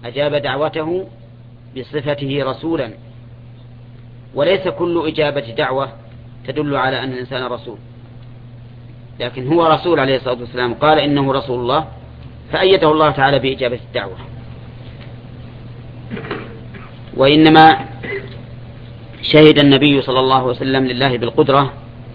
أجاب دعوته بصفته رسولا، وليس كل إجابة دعوة تدل على أن الإنسان رسول، لكن هو رسول عليه الصلاة والسلام، قال إنه رسول الله، فأيده الله تعالى بإجابة الدعوة. وإنما شهد النبي صلى الله عليه وسلم لله بالقدرة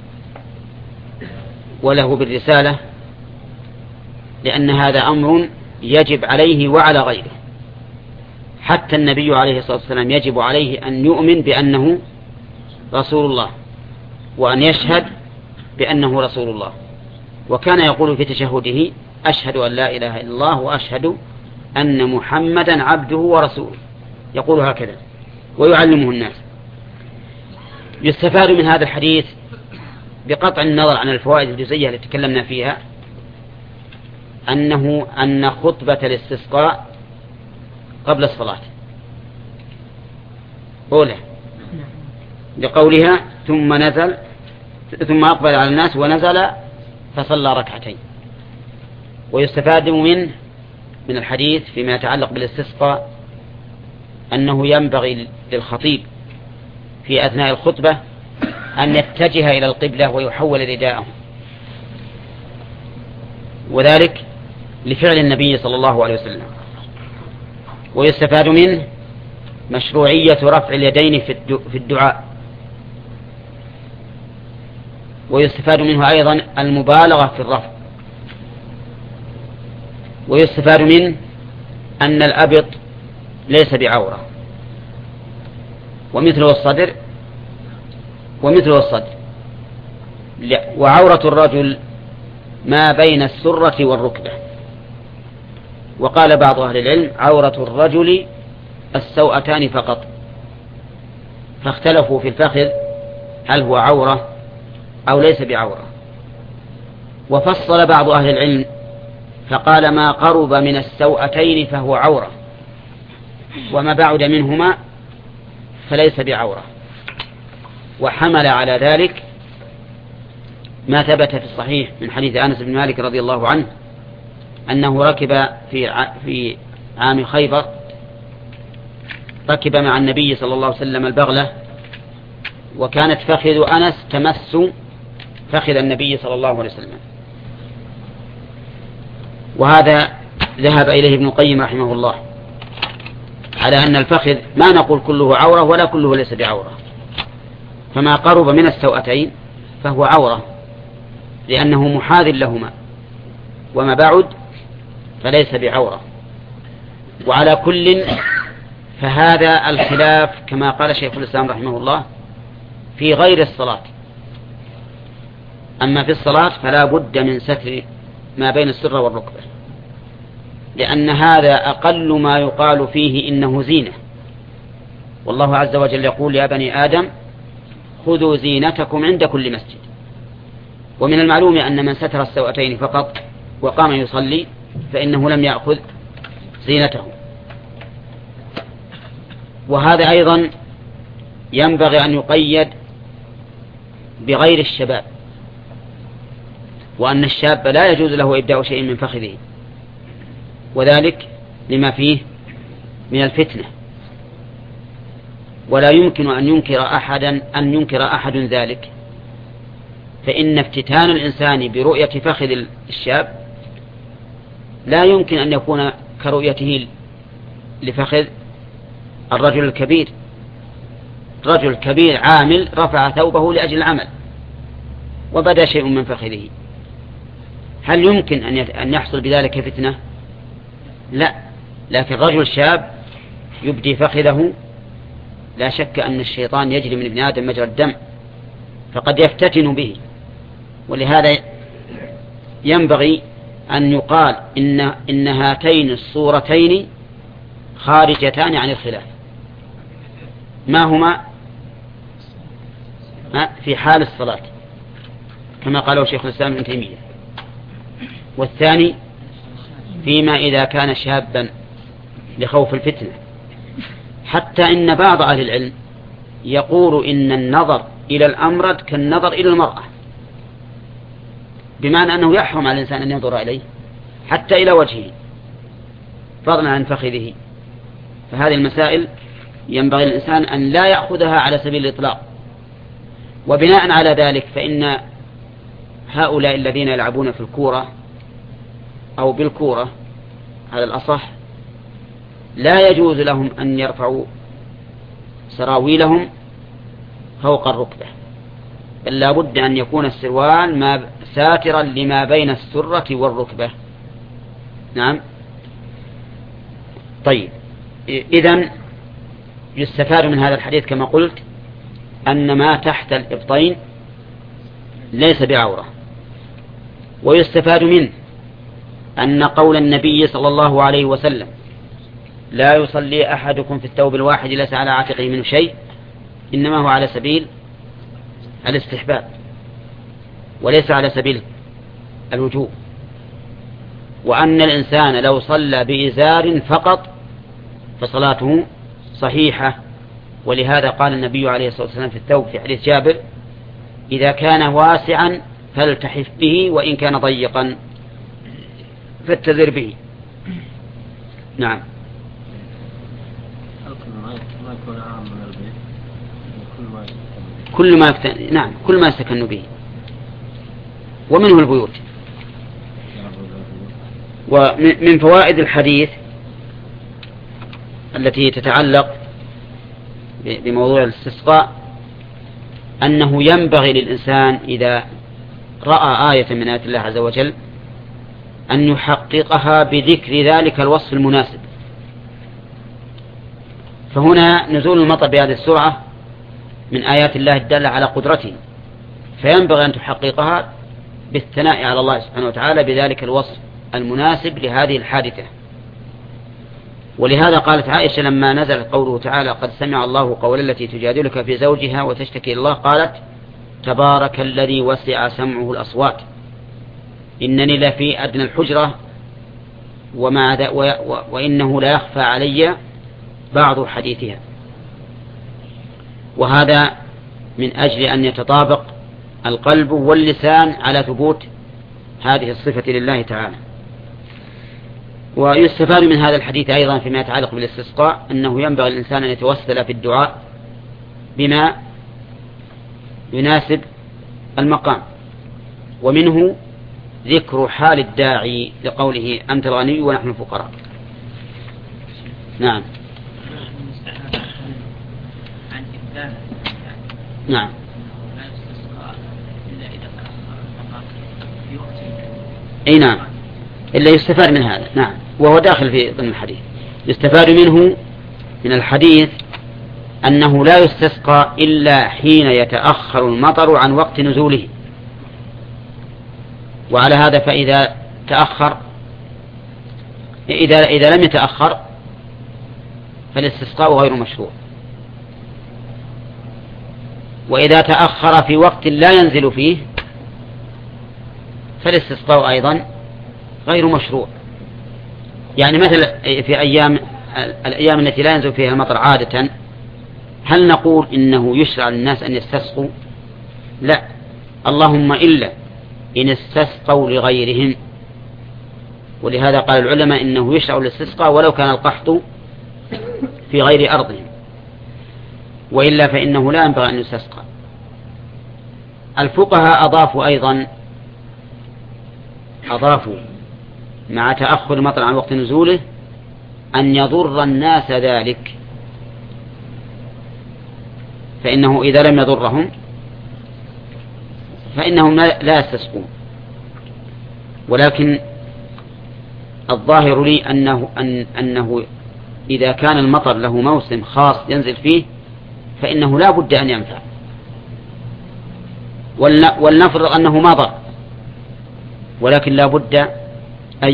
وله بالرسالة، لأن هذا أمر يجب عليه وعلى غيره. حتى النبي عليه الصلاة والسلام يجب عليه أن يؤمن بأنه رسول الله، وأن يشهد بأنه رسول الله. وكان يقول في تشهده: أشهد أن لا إله إلا الله وأشهد أن محمدا عبده ورسوله، يقول هكذا ويعلمه الناس. يستفاد من هذا الحديث بقطع النظر عن الفوائد الجزئية التي تكلمنا فيها أن خطبة الاستسقاء قبل الصلاة أولى، لقولها ثم أقبل على الناس ونزل فصلى ركعتين. ويستفاد من الحديث فيما يتعلق بالاستسقاء أنه ينبغي للخطيب في أثناء الخطبة أن يتجه إلى القبلة ويحول رداءه، وذلك لفعل النبي صلى الله عليه وسلم. ويستفاد منه مشروعية رفع اليدين في الدعاء. ويستفاد منه أيضا المبالغة في الرفع. ويستفاد منه أن الأبط ليس بعورة، ومثله الصدر، وعورة الرجل ما بين السرة والركبة. وقال بعض أهل العلم: عورة الرجل السوأتان فقط، فاختلفوا في الفخذ هل هو عورة أو ليس بعورة. وفصل بعض أهل العلم فقال: ما قرب من السوأتين فهو عورة، وما بعد منهما فليس بعورة. وحمل على ذلك ما ثبت في الصحيح من حديث أنس بن مالك رضي الله عنه أنه ركب في عام خيبر، ركب مع النبي صلى الله عليه وسلم البغلة، وكانت فخذ أنس تمس فخذ النبي صلى الله عليه وسلم. وهذا ذهب إليه ابن القيم رحمه الله على أن الفخذ ما نقول كله عورة ولا كله ليس بعورة، فما قرب من السوأتين فهو عورة لأنه محاذ لهما، وما بعد فليس بعورة. وعلى كل فهذا الخلاف كما قال شيخ الإسلام رحمه الله في غير الصلاة. أما في الصلاة فلا بد من ستر ما بين السرة والركبة، لأن هذا أقل ما يقال فيه إنه زينة. والله عز وجل يقول: يا بني آدم خذوا زينتكم عند كل مسجد. ومن المعلوم أن من ستر السوأتين فقط وقام يصلي فإنه لم يأخذ زينته. وهذا أيضا ينبغي أن يقيد بغير الشباب، وأن الشاب لا يجوز له إبداء شيء من فخذه، وذلك لما فيه من الفتنة. ولا يمكن أن ينكر أحد ذلك، فإن افتتان الإنسان برؤية فخذ الشاب لا يمكن أن يكون كرؤيته لفخذ الرجل الكبير. رجل كبير عامل رفع ثوبه لأجل العمل وبدا شيء من فخذه، هل يمكن أن يحصل بذلك فتنة؟ لا. لكن رجل شاب يبدي فخذه، لا شك أن الشيطان يجري من ابن آدم مجرى الدم، فقد يفتتن به. ولهذا ينبغي أن يقال إن هاتين الصورتين خارجتان عن الخلاف. ما هما؟ في حال الصلاة كما قاله شيخ الإسلام ابن تيمية، والثاني فيما إذا كان شابا لخوف الفتنة. حتى إن بعض أهل العلم يقول إن النظر إلى الأمرد كالنظر إلى المرأة، بمعنى أنه يحرم على الإنسان أن ينظر إليه حتى إلى وجهه فضلا عن فخذه. فهذه المسائل ينبغي الإنسان أن لا يأخذها على سبيل الإطلاق. وبناء على ذلك فإن هؤلاء الذين يلعبون في الكورة أو بالكورة على الأصح لا يجوز لهم أن يرفعوا سراويلهم فوق الركبة، بل لا بد أن يكون السروال ساترا لما بين السرة والركبة. نعم. طيب، إذن يستفاد من هذا الحديث كما قلت أن ما تحت الإبطين ليس بعورة. ويستفاد منه أن قول النبي صلى الله عليه وسلم لا يصلي أحدكم في الثوب الواحد ليس على عاتقه منه شيء إنما هو على سبيل الاستحباب وليس على سبيل الوجوب، وأن الإنسان لو صلى بإزار فقط فصلاته صحيحة. ولهذا قال النبي عليه الصلاة والسلام في الثوب في حديث جابر إذا كان واسعا فالتحف به وإن كان ضيقا فاتذر به. نعم. كل ما يستكن به ومنه البيوت. ومن فوائد الحديث التي تتعلق بموضوع الاستسقاء أنه ينبغي للإنسان إذا رأى آية من آيات الله عز وجل أن يحققها بذكر ذلك الوصف المناسب. فهنا نزول المطر بهذه السرعة من آيات الله الدالة على قدرته، فينبغي أن تحققها بالثناء على الله سبحانه وتعالى بذلك الوصف المناسب لهذه الحادثة. ولهذا قالت عائشة لما نزل قوله تعالى قد سمع الله قول التي تجادلك في زوجها وتشتكي الله قالت تبارك الذي وسع سمعه الأصوات إنني لفي أدنى الحجرة وإنه لا يخفى علي بعض حديثها. وهذا من أجل أن يتطابق القلب واللسان على ثبوت هذه الصفة لله تعالى. ويستفاد من هذا الحديث أيضا فيما يتعلق بالاستسقاء أنه ينبغي الإنسان أن يتوسل في الدعاء بما يناسب المقام، ومنه ذكر حال الداعي لقوله أنت الغني ونحن الفقراء. نعم. نعم. أي نعم، إلا يستفاد من هذا. نعم، وهو داخل في ضمن الحديث. يستفاد منه من الحديث أنه لا يستسقى إلا حين يتأخر المطر عن وقت نزوله. وعلى هذا فإذا تأخر إذا لم يتأخر فالاستسقاء غير مشروع، وإذا تأخر في وقت لا ينزل فيه فالاستسقاء أيضا غير مشروع. يعني مثل في الأيام التي لا ينزل فيها المطر عادة هل نقول إنه يشرع للناس أن يستسقوا؟ لا، اللهم إلا إن استسقوا لغيرهم. ولهذا قال العلماء إنه يشرع الاستسقاء ولو كان القحط في غير أرضهم، وإلا فإنه لا ينبغي أن يستسقى. الفقهاء أضافوا مع تأخر المطر عن وقت نزوله أن يضر الناس ذلك، فإنه إذا لم يضرهم فإنهم لا يستسقون. ولكن الظاهر لي أنه إذا كان المطر له موسم خاص ينزل فيه فإنه لا بد أن ينفع، ولنفرض أنه ما ضر، ولكن لا بد أن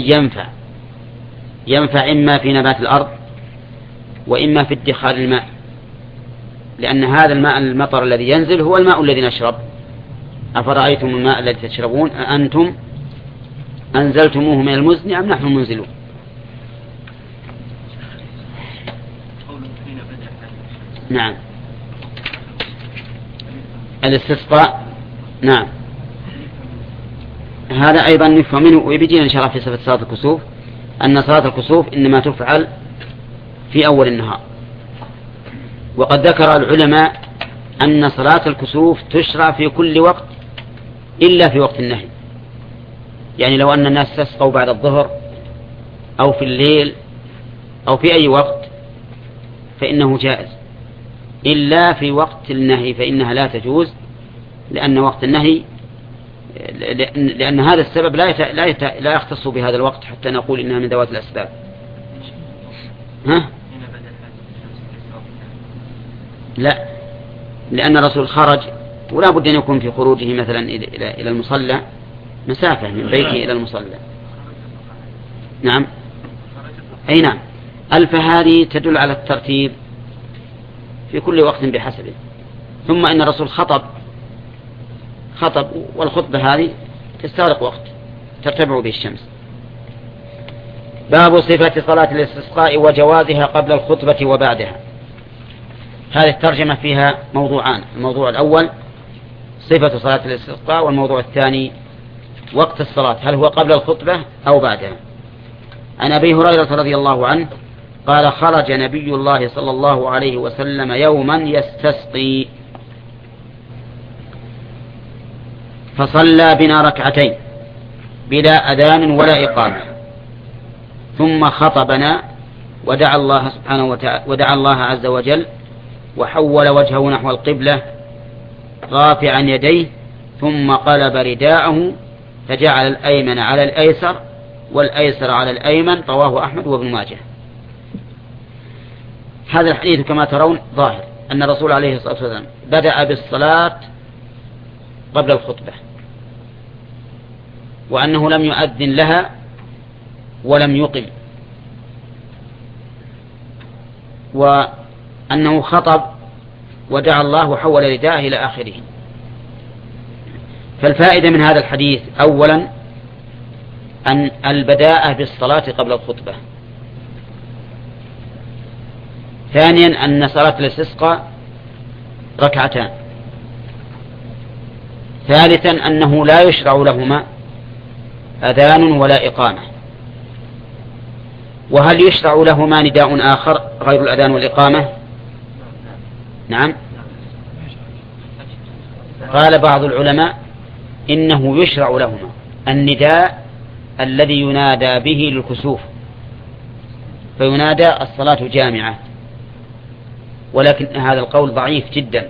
ينفع إما في نبات الأرض وإما في ادخار الماء، لأن هذا الماء المطر الذي ينزل هو الماء الذي نشرب. أفرأيتم الماء الذي تشربون أأنتم أنزلتموه من المزن أم نحن منزلون. نعم. الاستسقاء نعم هذا أيضا نفهم منه، ويبيجينا إن شاء الله في صفة صلاة الكسوف أن صلاة الكسوف إنما تفعل في أول النهار. وقد ذكر العلماء أن صلاة الكسوف تشرع في كل وقت إلا في وقت النهي. يعني لو أن الناس تسقوا بعد الظهر أو في الليل أو في أي وقت فإنه جائز، إلا في وقت النهي فإنها لا تجوز، لأن وقت النهي لأن هذا السبب لا يختص بهذا الوقت حتى نقول إنها من ذوات الأسباب. ها؟ لا، لأن الرسول خرج ولا بد أن يكون في خروجه مثلا إلى المصلى مسافة من بيته إلى المصلى. نعم، أي نعم. ألف هذه تدل على الترتيب في كل وقت بحسبه. ثم إن الرسول خطب، والخطبة هذه تستغرق وقت ترتفع به الشمس. باب صفة صلاة الاستسقاء وجوازها قبل الخطبة وبعدها. هذه الترجمة فيها موضوعان: الموضوع الأول صفة صلاة الاستسقاء، والموضوع الثاني وقت الصلاة، هل هو قبل الخطبة أو بعدها. عن أبي هريرة رضي الله عنه قال: خرج نبي الله صلى الله عليه وسلم يوما يستسقي فصلى بنا ركعتين بلا أذان ولا إقامة، ثم خطبنا ودعا الله سبحانه وتعالى ودعا الله عز وجل، وحول وجهه نحو القبلة رافعا يديه، ثم قلب رداءه فجعل الأيمن على الأيسر والأيسر على الأيمن. رواه أحمد وابن ماجه. هذا الحديث كما ترون ظاهر أن الرسول عليه الصلاة والسلام بدأ بالصلاة قبل الخطبة، وأنه لم يؤذن لها ولم يقم، وأنه خطب ودعا الله وحول رداءه إلى آخره. فالفائدة من هذا الحديث أولا أن البداءة بالصلاة قبل الخطبة، ثانيا أن صلاة الاستسقاء ركعتان، ثالثا أنه لا يشرع لهما أذان ولا إقامة. وهل يشرع لهما نداء آخر غير الأذان والإقامة؟ نعم، قال بعض العلماء إنه يشرع لهما النداء الذي ينادى به للكسوف، فينادى الصلاة جامعة، ولكن هذا القول ضعيف جدا،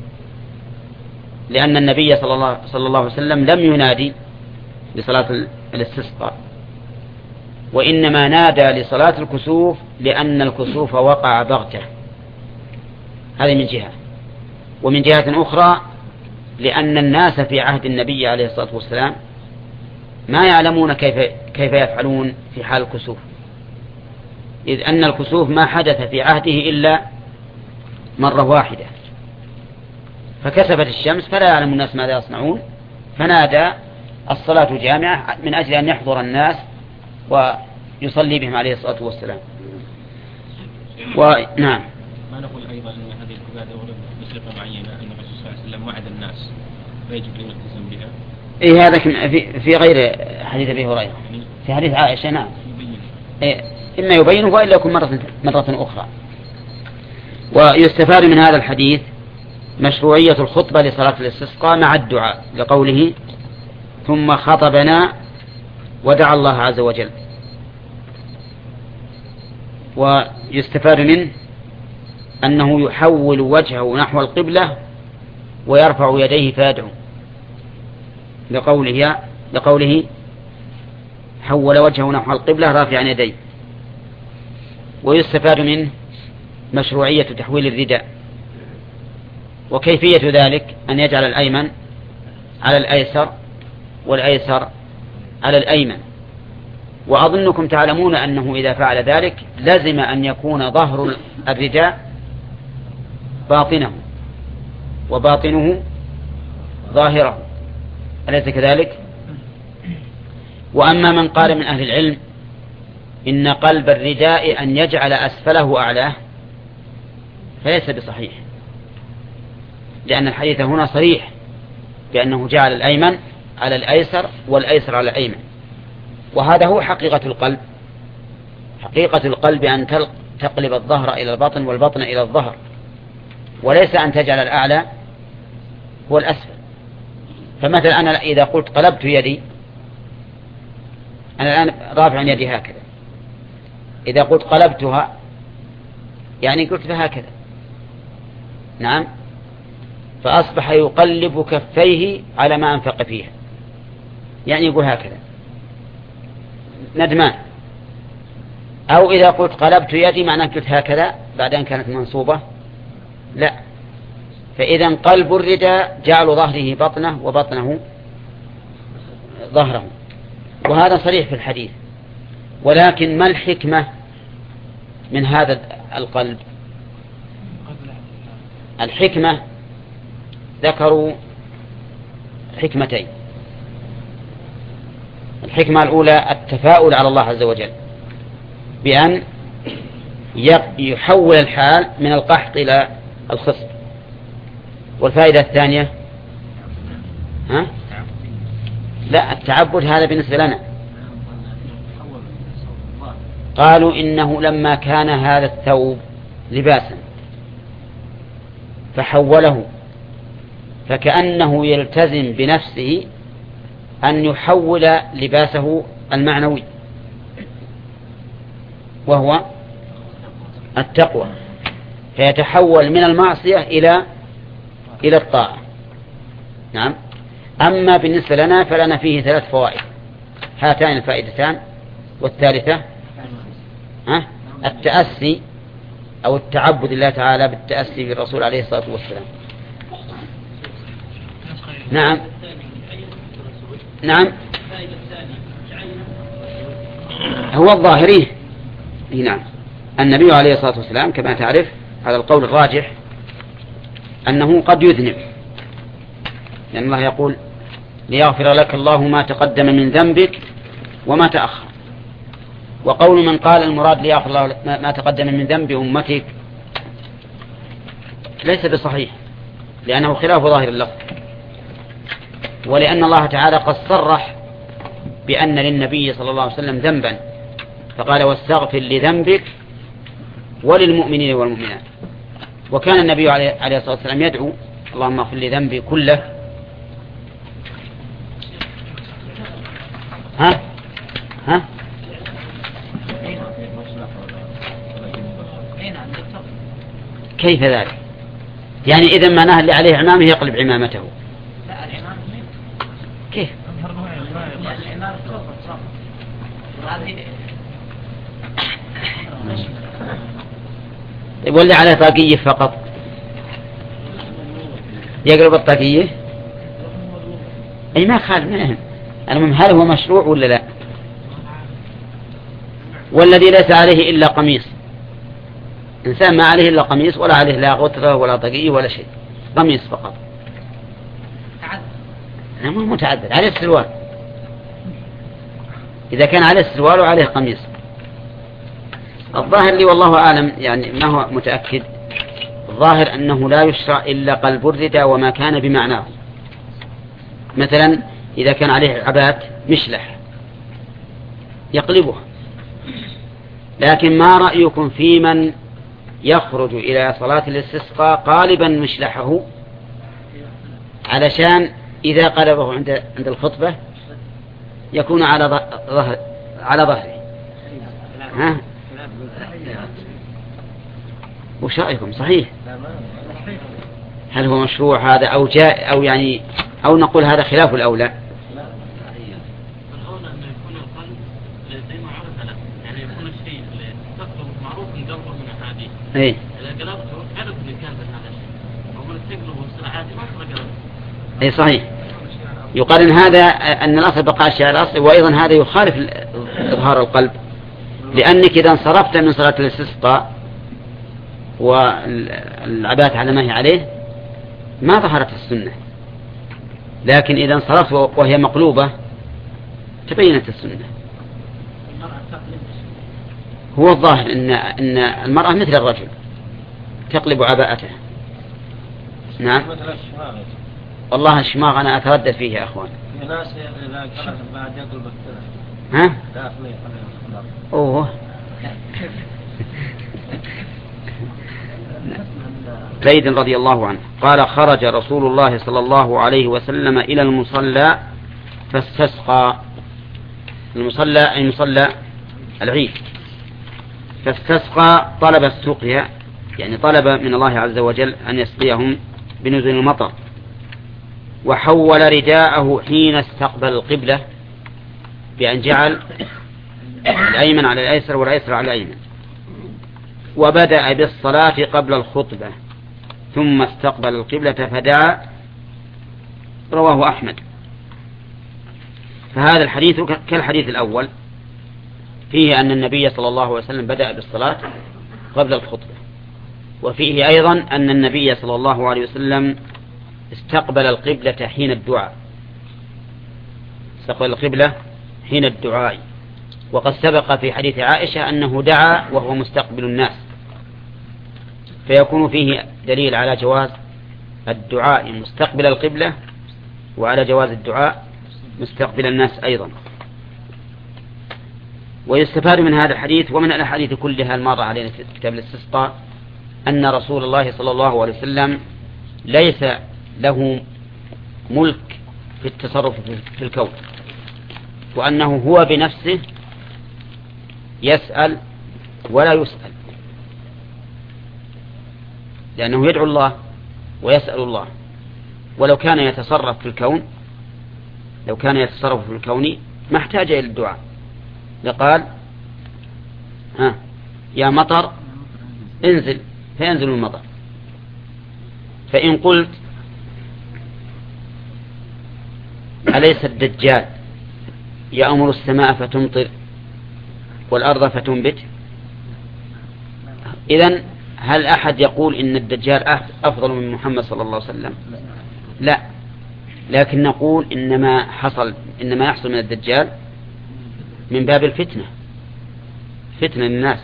لأن النبي صلى الله عليه وسلم لم ينادي لصلاة الاستسقاء، وإنما نادى لصلاة الكسوف لأن الكسوف وقع بغتة. هذه من جهة، ومن جهة أخرى لأن الناس في عهد النبي عليه الصلاة والسلام ما يعلمون كيف يفعلون في حال الكسوف، إذ أن الكسوف ما حدث في عهده إلا مرة واحدة، فكسفت الشمس فلا يعلم الناس ماذا يصنعون، فنادى الصلاة جامعة من أجل أن يحضر الناس ويصلي بهم عليه الصلاة والسلام. ونعم، ما نقول أيضا أن هذه العبادة بصفة معينة أن الرسول صلى الله عليه وسلم وعد الناس فيجب أن يلتزم بها. إيه، هذا في غير حديث أبي هريرة، في حديث عائشة. نعم، إيه، إما يبينه وإلا يكون مرة أخرى. ويستفاد من هذا الحديث مشروعية الخطبة لصلاة الاستسقاء مع الدعاء، لقوله ثم خطبنا ودعا الله عز وجل. ويستفاد منه أنه يحول وجهه نحو القبلة ويرفع يديه فيدعو، لقوله حول وجهه نحو القبلة رافعا يديه. ويستفاد منه مشروعية تحويل الرداء، وكيفية ذلك أن يجعل الأيمن على الأيسر والأيسر على الأيمن. وأظنكم تعلمون أنه إذا فعل ذلك لازم أن يكون ظهر الرداء باطنه وباطنه ظاهره، أليس كذلك؟ وأما من قال من أهل العلم إن قلب الرداء أن يجعل أسفله أعلاه فليس بصحيح، لأن الحديث هنا صريح بأنه جعل الأيمن على الأيسر والأيسر على الأيمن، وهذا هو حقيقة القلب. حقيقة القلب تقلب الظهر إلى البطن والبطن إلى الظهر، وليس أن تجعل الأعلى هو الأسفل. فمثلا أنا إذا قلت قلبت يدي، أنا الآن رافع يدي هكذا، إذا قلت قلبتها يعني قلت فهكذا، نعم، فأصبح يقلب كفيه على ما أنفق فيها، يعني يقول هكذا ندمان. أو إذا قلت قلبت يدي معناه قلت هكذا بعد أن كانت منصوبة، لا. فإذا قلب الرداء جعل ظهره بطنه وبطنه ظهره، وهذا صريح في الحديث. ولكن ما الحكمة من هذا القلب؟ الحكمة ذكروا حكمتين. الحكمة الأولى التفاؤل على الله عز وجل بأن يحول الحال من القحط إلى الخصب. والفائدة الثانية لا، التعبد هذا بالنسبة لنا. قالوا إنه لما كان هذا الثوب لباسا فحوله، فكأنه يلتزم بنفسه أن يحول لباسه المعنوي وهو التقوى، فيتحول من المعصية إلى الطاعة. نعم. أما بالنسبة لنا فلنا فيه 3 فوائد، هاتان الفائدتان. والثالثة التأسي أو التعبد لله تعالى بالتأسي بالرسول عليه الصلاة والسلام. نعم نعم، هو الظاهري. نعم، النبي عليه الصلاة والسلام كما تعرف على القول الراجح أنه قد يذنب، لأن الله يقول ليغفر لك الله ما تقدم من ذنبك وما تأخر. وقول من قال المراد ليغفر الله ما تقدم من ذنب أمتك ليس بصحيح، لأنه خلاف ظاهر اللفظ، ولأن الله تعالى قد صرح بأن للنبي صلى الله عليه وسلم ذنبا، فقال واستغفر لذنبك وللمؤمنين والمؤمنات. وكان النبي عليه الصلاة والسلام يدعو اللهم اغفر لي ذنبي كله. ها كيف ذلك؟ يعني إذا معناه اللي عليه عمامه يقلب عمامته. كيف؟ واللي عليه طاقية فقط يقلب الطاقية؟ أي ما خالف. المهم هل هو مشروع ولا لا؟ والذي ليس عليه إلا قميص، إنسان ما عليه إلا قميص ولا عليه لا غترة ولا طاقية ولا شيء، قميص فقط. مو متعدد، عليه السروال. إذا كان عليه السروال وعليه قميص. الظاهر لي والله أعلم، يعني ما هو متأكد، الظاهر أنه لا يشرع إلا قلب الرداء وما كان بمعناه. مثلا إذا كان عليه عبات مشلح يقلبها. لكن ما رأيكم في من يخرج إلى صلاة الاستسقاء قالبا مشلحه علشان إذا قلبه عند الخطبة يكون على ظهره؟ وش رأيكم؟ صحيح؟ هل هو مشروع هذا أو جاء أو يعني أو نقول هذا خلاف الأولى؟ إيه؟ أي صحيح. يقارن هذا أن الأصل بقاء الشيء على الأصل، وأيضا هذا يخالف إظهار القلب، لأنك إذا انصرفت من صلاة الاستسقاء والعبات على ما هي عليه ما ظهرت السنة، لكن إذا انصرفت وهي مقلوبة تبينت السنة. هو الظاهر إن المرأة مثل الرجل تقلب عباءته. نعم والله الشماغ أنا أتردد فيه يا أخوان. ها؟ أوه زيد رضي الله عنه قال خرج رسول الله صلى الله عليه وسلم إلى المصلى فاستسقى. المصلى أي مصلى العيد. فاستسقى طلب السقيا، يعني طلب من الله عز وجل أن يسقيهم بنزول المطر. وحول رداءه حين استقبل القبلة بأن جعل الأيمن على الأيسر والأيسر على الأيمن. وبدأ بالصلاة قبل الخطبة ثم استقبل القبلة فدعا. رواه أحمد. فهذا الحديث كالحديث الأول، فيه أن النبي صلى الله عليه وسلم بدأ بالصلاة قبل الخطبة، وفيه أيضا أن النبي صلى الله عليه وسلم استقبل القبلة حين الدعاء. استقبل القبلة حين الدعاء. وقد سبق في حديث عائشة أنه دعا وهو مستقبل الناس، فيكون فيه دليل على جواز الدعاء مستقبل القبلة وعلى جواز الدعاء مستقبل الناس أيضا. ويستفاد من هذا الحديث ومن الأحاديث كلها المارة علينا في كتاب الاستسقاء أن رسول الله صلى الله عليه وسلم ليس له ملك في التصرف في الكون، وأنه هو بنفسه يسأل ولا يسأل، لأنه يدعو الله ويسأل الله. ولو كان يتصرف في الكون، لو كان يتصرف في الكون ما احتاج إلى الدعاء، لقال يا مطر انزل، فينزل المطر. فإن قلت أليس الدجال يأمر السماء فتمطر والأرض فتنبت؟ إذن هل أحد يقول إن الدجال أفضل من محمد صلى الله عليه وسلم؟ لا، لكن نقول إنما يحصل من الدجال من باب الفتنة، فتنة للناس.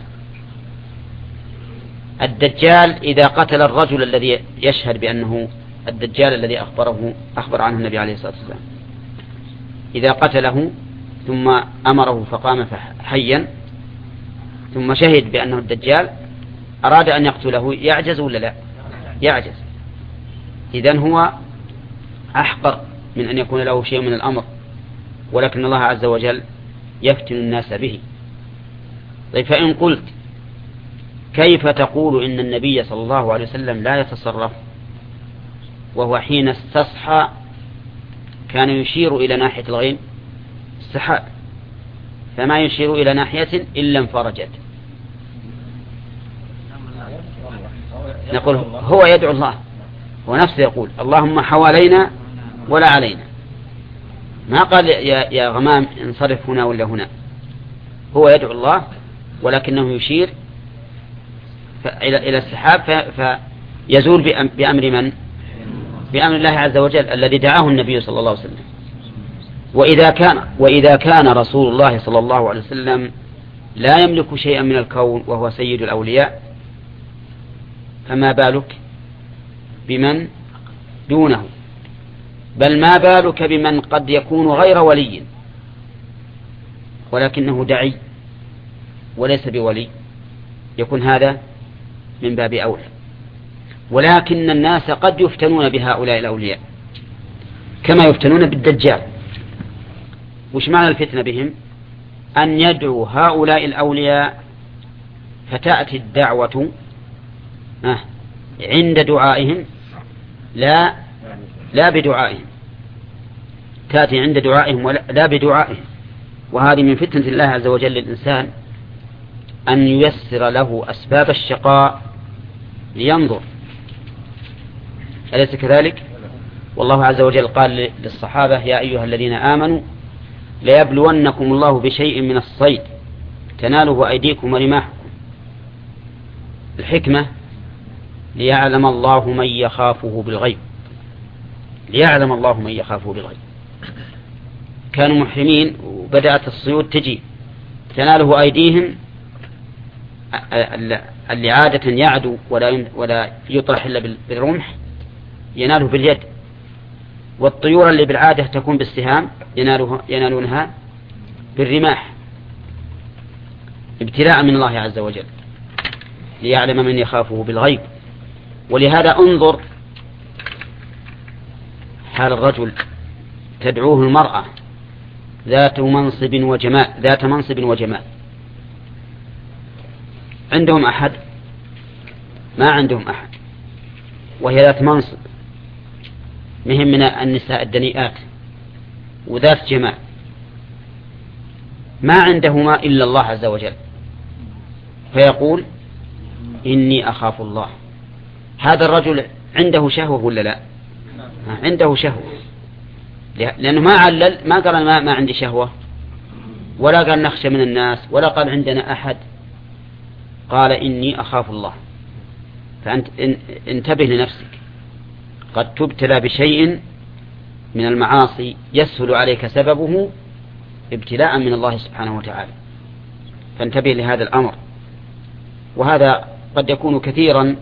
الدجال إذا قتل الرجل الذي يشهد بأنه الدجال الذي أخبر عنه النبي عليه الصلاة والسلام، إذا قتله ثم أمره فقام حيا ثم شهد بأنه الدجال، أراد أن يقتله، يعجز ولا لا؟ يعجز. إذن هو أحقر من أن يكون له شيء من الأمر، ولكن الله عز وجل يفتن الناس به. طيب، فإن قلت كيف تقول إن النبي صلى الله عليه وسلم لا يتصرف وهو حين استصحى كان يشير إلى ناحية الغيم السحاب، فما يشير إلى ناحية إلا انفرجت؟ نقول هو يدعو الله، هو نفسه يقول اللهم حوالينا ولا علينا، ما قال يا غمام انصرف هنا ولا هنا. هو يدعو الله ولكنه يشير إلى السحاب فيزول بأمر من؟ بأمر الله عز وجل الذي دعاه النبي صلى الله عليه وسلم. وإذا كان رسول الله صلى الله عليه وسلم لا يملك شيئا من الكون وهو سيد الأولياء، فما بالك بمن دونه؟ بل ما بالك بمن قد يكون غير ولي ولكنه دعي وليس بولي؟ يكون هذا من باب أولى. ولكن الناس قد يفتنون بهؤلاء الأولياء كما يفتنون بالدجال. وش معنى الفتنة بهم؟ أن يدعو هؤلاء الأولياء فتأتي الدعوة عند دعائهم لا بدعائهم، تأتي عند دعائهم لا بدعائهم. وهذه من فتنة الله عز وجل للإنسان أن ييسر له أسباب الشقاء لينظر، أليس كذلك؟ والله عز وجل قال للصحابة يا أيها الذين آمنوا ليبلونكم الله بشيء من الصيد تناله أيديكم ورماحكم. الحكمة ليعلم الله من يخافه بالغيب، ليعلم الله من يخافه بالغيب. كانوا محرمين وبدأت الصيود تجي تناله أيديهم، اللي عادة يعدو ولا يطرح إلا بالرمح يناله باليد، والطيور اللي بالعادة تكون بالسهام ينالونها بالرماح، ابتلاء من الله عز وجل. ليعلم من يخافه بالغيب. ولهذا انظر حال الرجل تدعوه المرأة ذات منصب وجمال، عندهم أحد؟ ما عندهم أحد، وهي ذات منصب، مهم من النساء الدنيئات وذات جمال، ما عندهما إلا الله عز وجل، فيقول إني أخاف الله. هذا الرجل عنده شهوة ولا لا؟ عنده شهوة، لأنه ما علل، ما قال ما عندي شهوة، ولا قال نخشى من الناس، ولا قال عندنا أحد، قال إني أخاف الله. فأنت انتبه لنفسك، قد تبتلى بشيء من المعاصي يسهل عليك سببه ابتلاء من الله سبحانه وتعالى، فانتبه لهذا الأمر. وهذا قد يكون كثيرا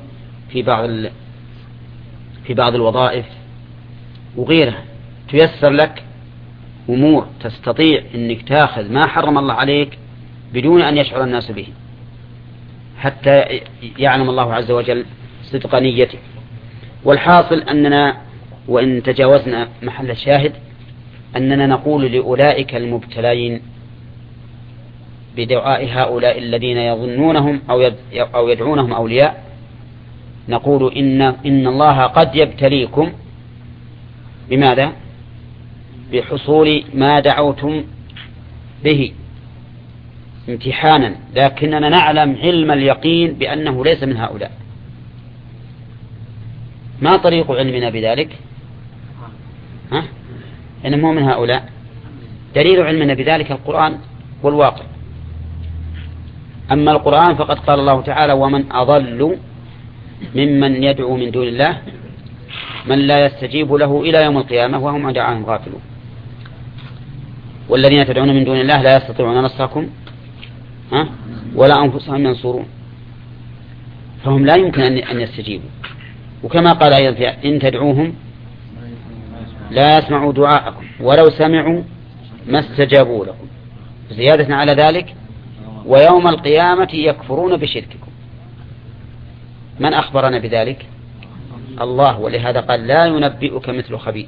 في بعض الوظائف وغيرها، تيسر لك أمور تستطيع أنك تأخذ ما حرم الله عليك بدون أن يشعر الناس به، حتى يعلم الله عز وجل صدق نيتك. والحاصل أننا وإن تجاوزنا محل الشاهد أننا نقول لأولئك المبتلين بدعاء هؤلاء الذين يظنونهم أو يدعونهم أولياء، نقول إن الله قد يبتليكم بماذا؟ بحصول ما دعوتم به امتحانا، لكننا نعلم علم اليقين بأنه ليس من هؤلاء. ما طريق علمنا بذلك؟ إنه مو من هؤلاء. دليل علمنا بذلك القرآن والواقع. أما القرآن فقد قال الله تعالى ومن أضل ممن يدعو من دون الله من لا يستجيب له إلى يوم القيامة وهم عن دعائهم غافلون. والذين تدعون من دون الله لا يستطيعون نصركم ولا أنفسهم ينصرون، فهم لا يمكن أن يستجيبوا. وكما قال أيضا إن تدعوهم لا يسمعوا دعاءكم ولو سمعوا ما استجابوا لكم، زيادة على ذلك ويوم القيامة يكفرون بشرككم. من أخبرنا بذلك؟ الله، ولهذا قال لا ينبئك مثل خبير.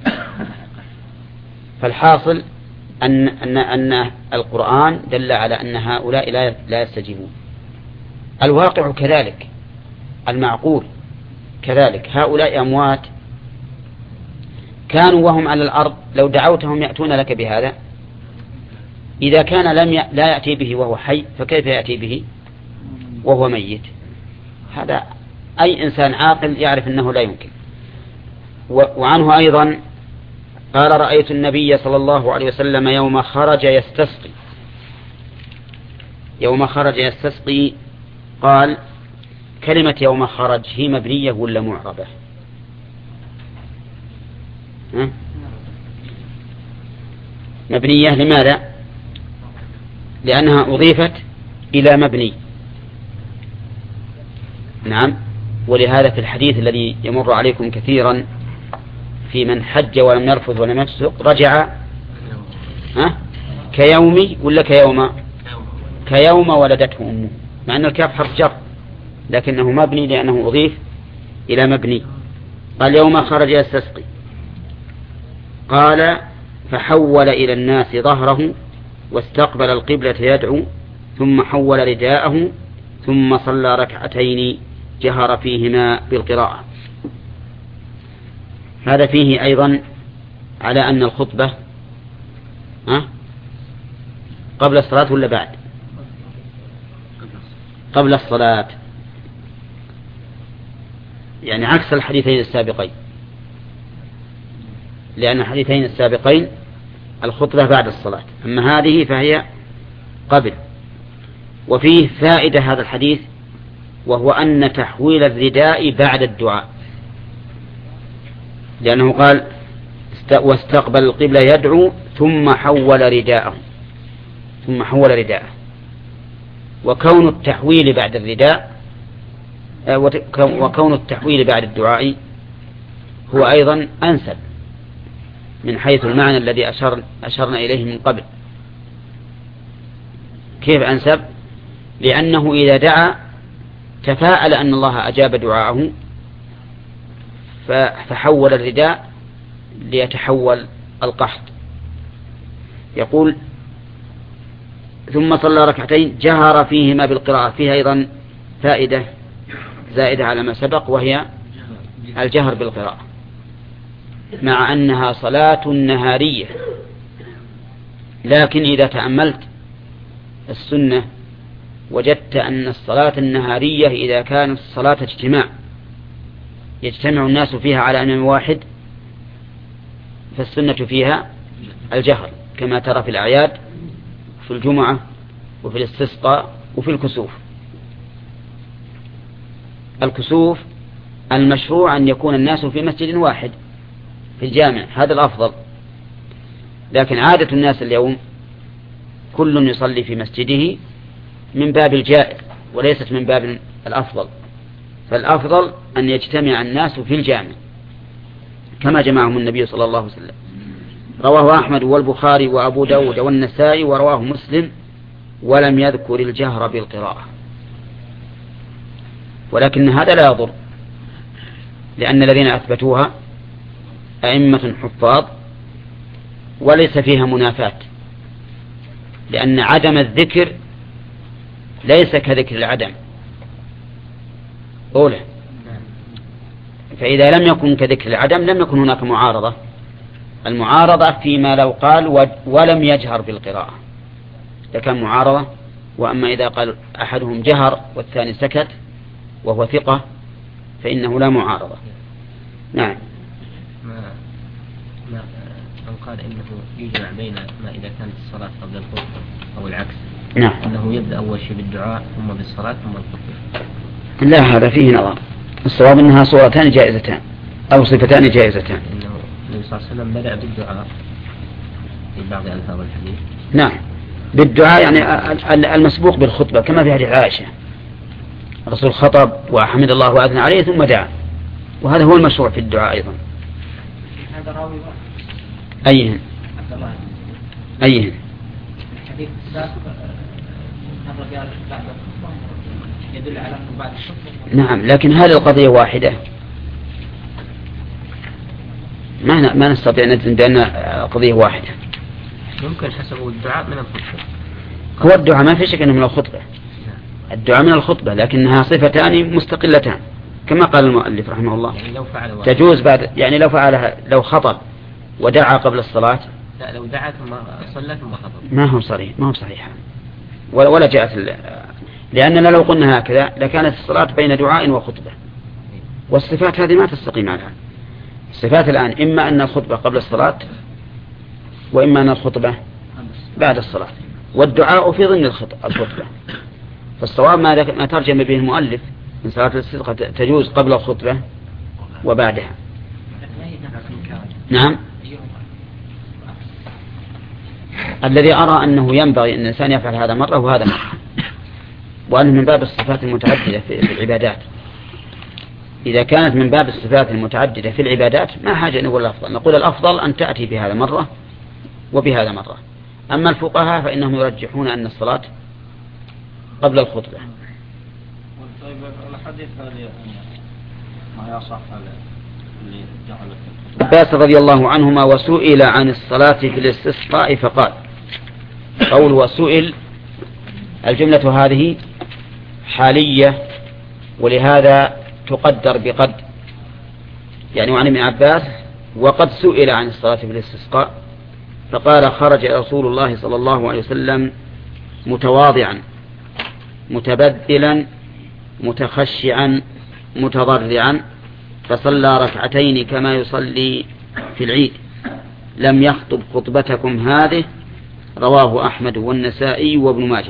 فالحاصل أن القرآن دل على أن هؤلاء لا يستجيبون. الواقع كذلك، المعقول كذلك. هؤلاء أموات كانوا وهم على الأرض، لو دعوتهم يأتون لك بهذا. إذا كان لا يأتي به وهو حي فكيف يأتي به وهو ميت؟ هذا أي إنسان عاقل يعرف أنه لا يمكن. وعنه أيضا قال رأيت النبي صلى الله عليه وسلم يوم خرج يستسقي قال كلمة يوم خرج هي مبنية ولا معربة؟ مبنية. لماذا؟ لأنها أضيفت إلى مبني. نعم. ولهذا في الحديث الذي يمر عليكم كثيرا في من حج ولم يرفض ولم يفسق رجع كيوم ولا كيوم ولدته أمه، مع أن الكاف حرف جر لكنه مبني لأنه أضيف إلى مبني. قال يوم خرج يستسقي قال فحول إلى الناس ظهره واستقبل القبلة يدعو ثم حول رداءه ثم صلى ركعتين جهر فيهما بالقراءة. هذا فيه أيضا على أن الخطبة قبل الصلاة ولا بعد؟ قبل الصلاة، يعني عكس الحديثين السابقين، لأن الحديثين السابقين الخطبة بعد الصلاة، أما هذه فهي قبل. وفيه فائدة هذا الحديث، وهو أن تحويل الرداء بعد الدعاء، لأنه قال واستقبل القبلة يدعو ثم حول رداءه وكون التحويل بعد الرداء وكون التحويل بعد الدعاء هو أيضا أنسب من حيث المعنى الذي أشرنا إليه من قبل. كيف أنسب؟ لأنه إذا دعا تفاءل أن الله أجاب دعاءه فحول الرداء ليتحول القحط. يقول ثم صلى ركعتين جهر فيهما بالقراءة. فيها أيضا فائدة زائدة على ما سبق، وهي الجهر بالقراءة، مع أنها صلاة نهارية، لكن إذا تأملت السنة وجدت أن الصلاة النهارية إذا كانت صلاة اجتماع يجتمع الناس فيها على إمام واحد فالسنة فيها الجهر، كما ترى في الأعياد، في الجمعة، وفي الاستسقاء، وفي الكسوف. الكسوف المشروع أن يكون الناس في مسجد واحد في الجامع، هذا الأفضل، لكن عادة الناس اليوم كل يصلي في مسجده من باب الجائز وليست من باب الأفضل، فالأفضل أن يجتمع الناس في الجامع كما جمعهم النبي صلى الله عليه وسلم. رواه أحمد والبخاري وأبو داود والنسائي ورواه مسلم ولم يذكر الجهر بالقراءة، ولكن هذا لا يضر، لأن الذين أثبتوها أئمة حفاظ وليس فيها منافاة، لأن عدم الذكر ليس كذكر العدم أولى، فإذا لم يكن كذكر العدم لم يكن هناك معارضة. المعارضة فيما لو قال ولم يجهر بالقراءة لكان معارضة، وأما إذا قال أحدهم جهر والثاني سكت وهو ثقة فإنه لا معارضة. نعم. من قال إنه يجمع بين ما إذا كانت الصلاة قبل الخطبة أو العكس، نعم، أنه يبدأ أول شيء بالدعاء ثم بالصلاة ثم الخطبة. لا، هذا فيه نظر. الصواب أنها صورتان جائزتان أو صفتان جائزتان. إنه النبي صلى الله عليه وسلم بدأ بالدعاء في بعض ألفاظ الحديث. نعم، بالدعاء يعني المسبوق بالخطبة، كما في حديث عائشة الرسول خطب وحمد الله وأثنى عليه ثم دعا، وهذا هو المشروع في الدعاء أيضا. هذا راوي أيهن الحديث السابق مرة قال بعد الخطبة يدل على أنه بعد الخطبة. نعم، لكن هل القضية واحدة؟ ما نستطيع نجزم بأن قضية واحدة. ممكن حسب الدعاء من الخطبة. هو الدعاء ما في شك أنه من الخطبة، الدعاء من الخطبة، لكنها صفتان مستقلتان كما قال المؤلف رحمه الله. يعني لو فعل تجوز بعد، يعني لو فعلها، لو خطب ودعا قبل الصلاة، لا لو دعا ثم صلى ثم خطب ما هو صحيح ولا جاءت لأننا لو قلنا هكذا لكانت الصلاة بين دعاء وخطبة، والصفات هذه ما تستقيم عليها. الصفات الآن إما أن الخطبة قبل الصلاة وإما أن الخطبة بعد الصلاة، والدعاء في ضمن الخطبة. فالصواب ما ترجم به المؤلف من صلاة الاستسقاء تجوز قبل الخطبة وبعدها. نعم، الذي أرى أنه ينبغي أن الإنسان يفعل هذا مرة وهذا مرة، وأنه من باب الصفات المتعددة في العبادات. إذا كانت من باب الصفات المتعددة في العبادات ما حاجة نقول الأفضل، نقول الأفضل أن تأتي بهذا مرة وبهذا مرة. أما الفقهاء فإنهم يرجحون أن الصلاة قبل الخطبة. طيب الحديث هذا ما يصح اللي جعل عباس رضي الله عنهما وسئل عن الصلاة في الاستسقاء فقال. قول وسئل، الجملة هذه حالية ولهذا تقدر بقد، يعني وعن ابن عباس وقد سئل عن الصلاة في الاستسقاء فقال خرج رسول الله صلى الله عليه وسلم متواضعا متبذلا متخشعا متضرعا فصلى ركعتين كما يصلي في العيد لم يخطب خطبتكم هذه. رواه أحمد والنسائي وابن ماجه.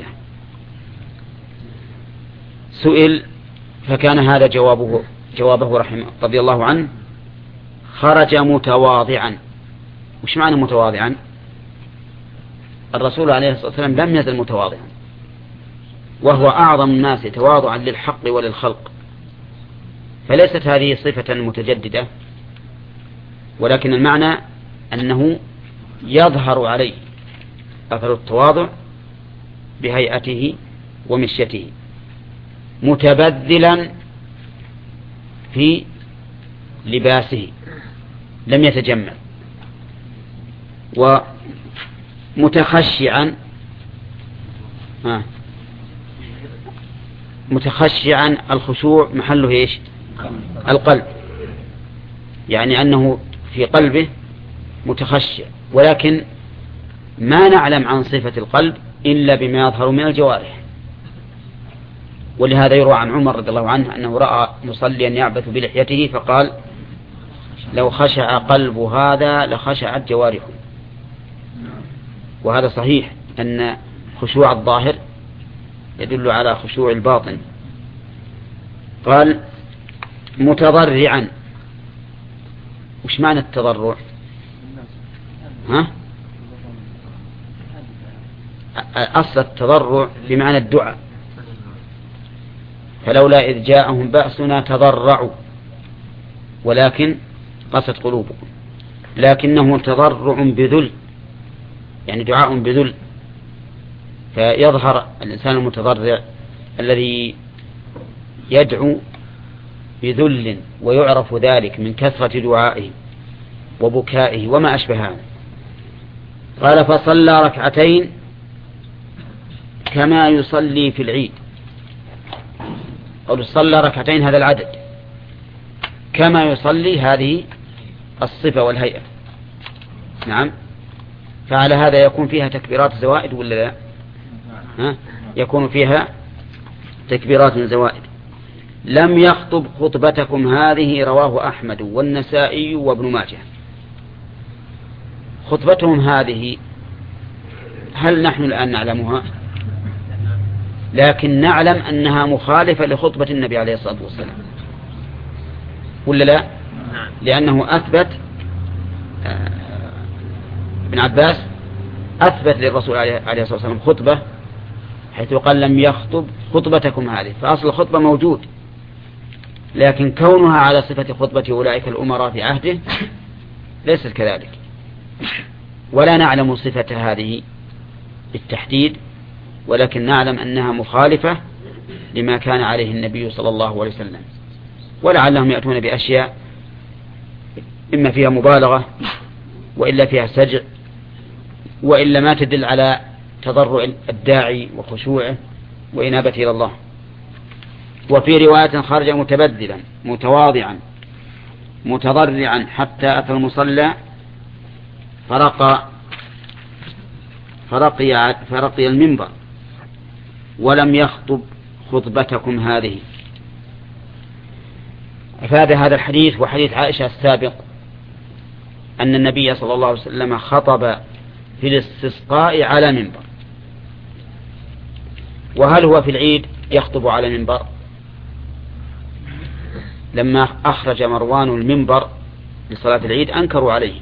سئل فكان هذا جوابه رحمه رضي الله عنه خرج متواضعا. وش معنى متواضعا؟ الرسول عليه الصلاة والسلام لم يزل متواضعا، وهو أعظم الناس تواضعا للحق وللخلق، فليست هذه صفة متجددة، ولكن المعنى أنه يظهر عليه أثر التواضع بهيئته ومشيته. متبذلا في لباسه لم يتجمل، ومتخشعا متخشعا الخشوع محله ايش؟ القلب، يعني أنه في قلبه متخشع، ولكن ما نعلم عن صفة القلب إلا بما يظهر من الجوارح. ولهذا يروى عن عمر رضي الله عنه أنه رأى مصليا يعبث بلحيته فقال لو خشع قلب هذا لخشعت جوارحه. وهذا صحيح أن خشوع الظاهر يدل على خشوع الباطن. قال متضرعا. وش معنى التضرع؟ أصل التضرع بمعنى الدعاء، فلولا إذ جاءهم بأسنا تضرعوا ولكن قست قلوبهم، لكنه تضرع بذل، يعني دعاء بذل. فيظهر الإنسان المتضرع الذي يدعو بذل، ويعرف ذلك من كثرة دعائه وبكائه وما أشبه هذا. قال فصلى ركعتين كما يصلي في العيد. قال صلى ركعتين هذا العدد، كما يصلي هذه الصفة والهيئة. نعم. فعلى هذا يكون فيها تكبيرات زوائد ولا لا؟ يكون فيها تكبيرات زوائد. لم يخطب خطبتكم هذه رواه أحمد والنسائي وابن ماجه. خطبتهم هذه هل نحن الآن نعلمها؟ لكن نعلم أنها مخالفة لخطبة النبي عليه الصلاة والسلام ولا لا؟ لأنه أثبت ابن عباس أثبت للرسول عليه الصلاة والسلام خطبة، حيث قال لم يخطب خطبتكم هذه، فأصل الخطبة موجود، لكن كونها على صفة خطبة أولئك الأمراء في عهده ليست كذلك. ولا نعلم صفة هذه بالتحديد، ولكن نعلم أنها مخالفة لما كان عليه النبي صلى الله عليه وسلم. ولعلهم يأتون بأشياء إما فيها مبالغة وإلا فيها سجع، وإلا ما تدل على تضرع الداعي وخشوعه وإنابته إلى الله. وفي رواية خرج متبذلا متواضعا متضرعا حتى أتى المصلى فرقي المنبر ولم يخطب خطبتكم هذه. أفاد هذا الحديث وحديث عائشة السابق أن النبي صلى الله عليه وسلم خطب في الاستسقاء على منبر. وهل هو في العيد يخطب على منبر؟ لما أخرج مروان المنبر لصلاة العيد أنكروا عليه،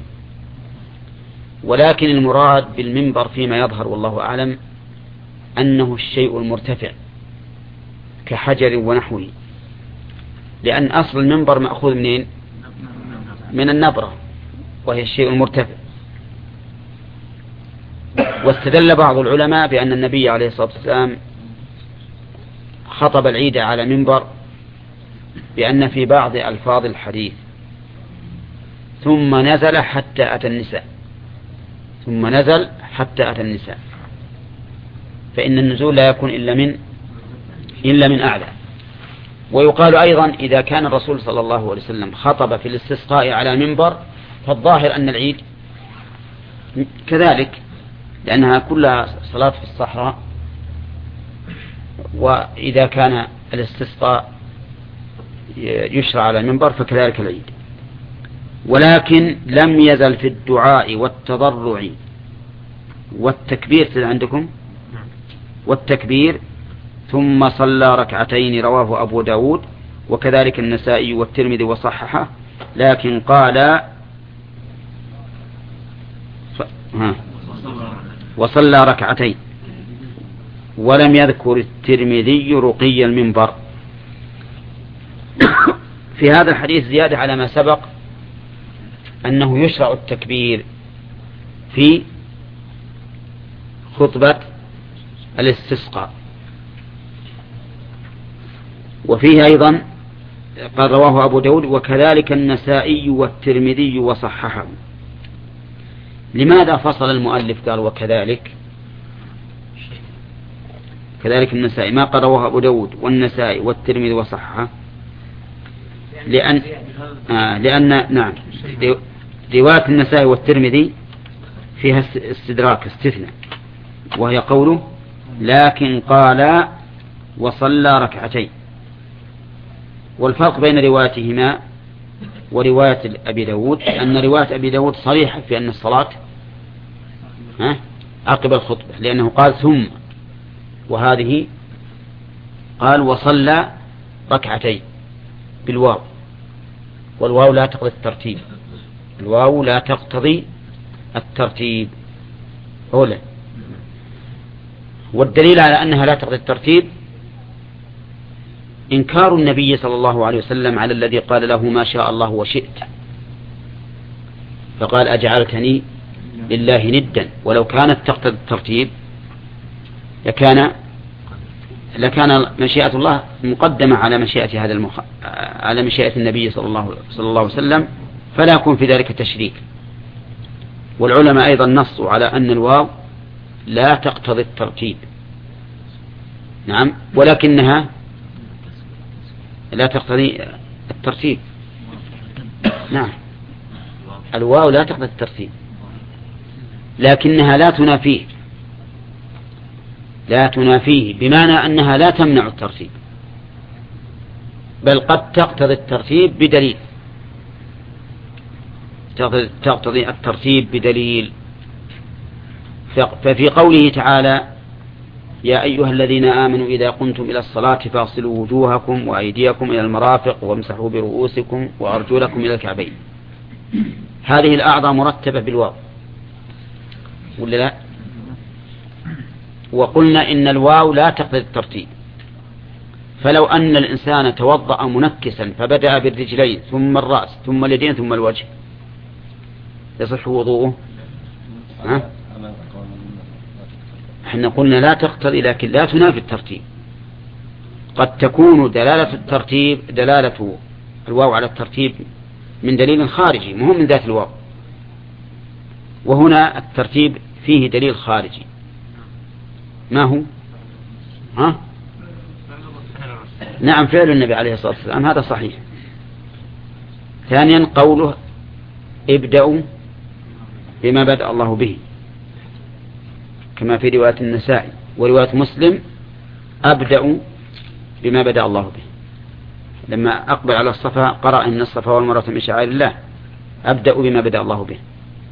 ولكن المراد بالمنبر فيما يظهر والله أعلم أنه الشيء المرتفع كحجر ونحوه، لأن أصل المنبر مأخوذ منين؟ من النبرة، وهي الشيء المرتفع. واستدل بعض العلماء بأن النبي عليه الصلاة والسلام خطب العيد على منبر بأن في بعض ألفاظ الحديث ثم نزل حتى أتى النساء، ثم نزل حتى أتى النساء، فإن النزول لا يكون إلا من أعلى. ويقال أيضا إذا كان الرسول صلى الله عليه وسلم خطب في الاستسقاء على منبر فالظاهر أن العيد كذلك، لأنها كلها صلاة في الصحراء، وإذا كان الاستسقاء يشرع على المنبر فكذلك العيد. ولكن لم يزل في الدعاء والتضرع والتكبير عندكم والتكبير ثم صلى ركعتين رواه أبو داود وكذلك النسائي والترمذي وصححه، لكن قال وصلى ركعتين، ولم يذكر الترمذي رقي المنبر. في هذا الحديث زيادة على ما سبق أنه يشرع التكبير في خطبة الاستسقاء، وفيه أيضا قال رواه أبو داود وكذلك النسائي والترمذي وصححه. لماذا فصل المؤلف قال وكذلك؟ كذلك النسائي ما قال رواه أبو داود والنسائي والترمذي وصححه؟ لأن نعم رواية النسائي والترمذي فيها استدراك استثناء، وهي قوله لكن قال وصلى ركعتين. والفرق بين روايتهما ورواية أبي داود أن رواية أبي داود صريحة في أن الصلاة عقب الخطبة، لأنه قال ثم، وهذه قال وصلى ركعتين بالواو، والواو لا تقتضي الترتيب، الواو لا تقتضي الترتيب أولا. والدليل على أنها لا تقتضي الترتيب إنكار النبي صلى الله عليه وسلم على الذي قال له ما شاء الله وشئت، فقال أجعلتني لله ندا، ولو كانت تقتضي الترتيب لكان مشيئة الله مقدمة على مشيئة على مشيئة النبي صلى الله عليه وسلم، فلا يكون في ذلك تشريك. والعلماء أيضا نصوا على أن الواو لا تقتضي الترتيب، نعم، ولكنها لا تقتضي الترتيب، نعم، الواو لا تقتضي الترتيب لكنها لا تنافيه بمعنى أنها لا تمنع الترتيب، بل قد تقتضي الترتيب بدليل، تقتضي الترتيب بدليل. ففي قوله تعالى يا أيها الذين آمنوا إذا قمتم إلى الصلاة فاغسلوا وجوهكم وأيديكم إلى المرافق وامسحوا برؤوسكم وأرجلكم إلى الكعبين، هذه الأعضاء مرتبة بالواو ولا لا؟ وقلنا إن الواو لا تقتضي الترتيب، فلو أن الإنسان توضأ منكسا فبدأ بالرجلين ثم الرأس ثم اليدين ثم الوجه يصح وضوءه؟ احنا قلنا لا تقتضي لكن لا تنافي الترتيب. قد تكون دلالة الواو على الترتيب من دليل خارجي مهم من ذات الواو، وهنا الترتيب فيه دليل خارجي، ما هو؟ نعم فعل النبي عليه الصلاة والسلام، هذا صحيح. ثانيا قوله ابدأوا بما بدأ الله به، كما في رواية النسائي ورواية مسلم أبدأوا بما بدأ الله به، لما أقبل على الصفا قرأ إن الصفا والمروة من شعائر الله، أبدأوا بما بدأ الله به.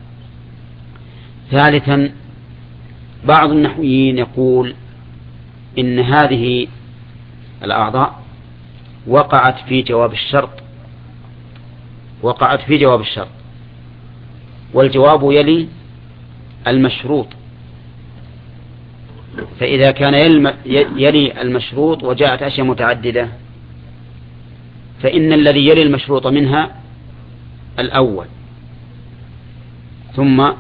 ثالثا بعض النحويين يقول إن هذه الأعضاء وقعت في جواب الشرط، والجواب يلي المشروط، فإذا كان يلي المشروط وجاءت أشياء متعددة فإن الذي يلي المشروط منها الأول ثم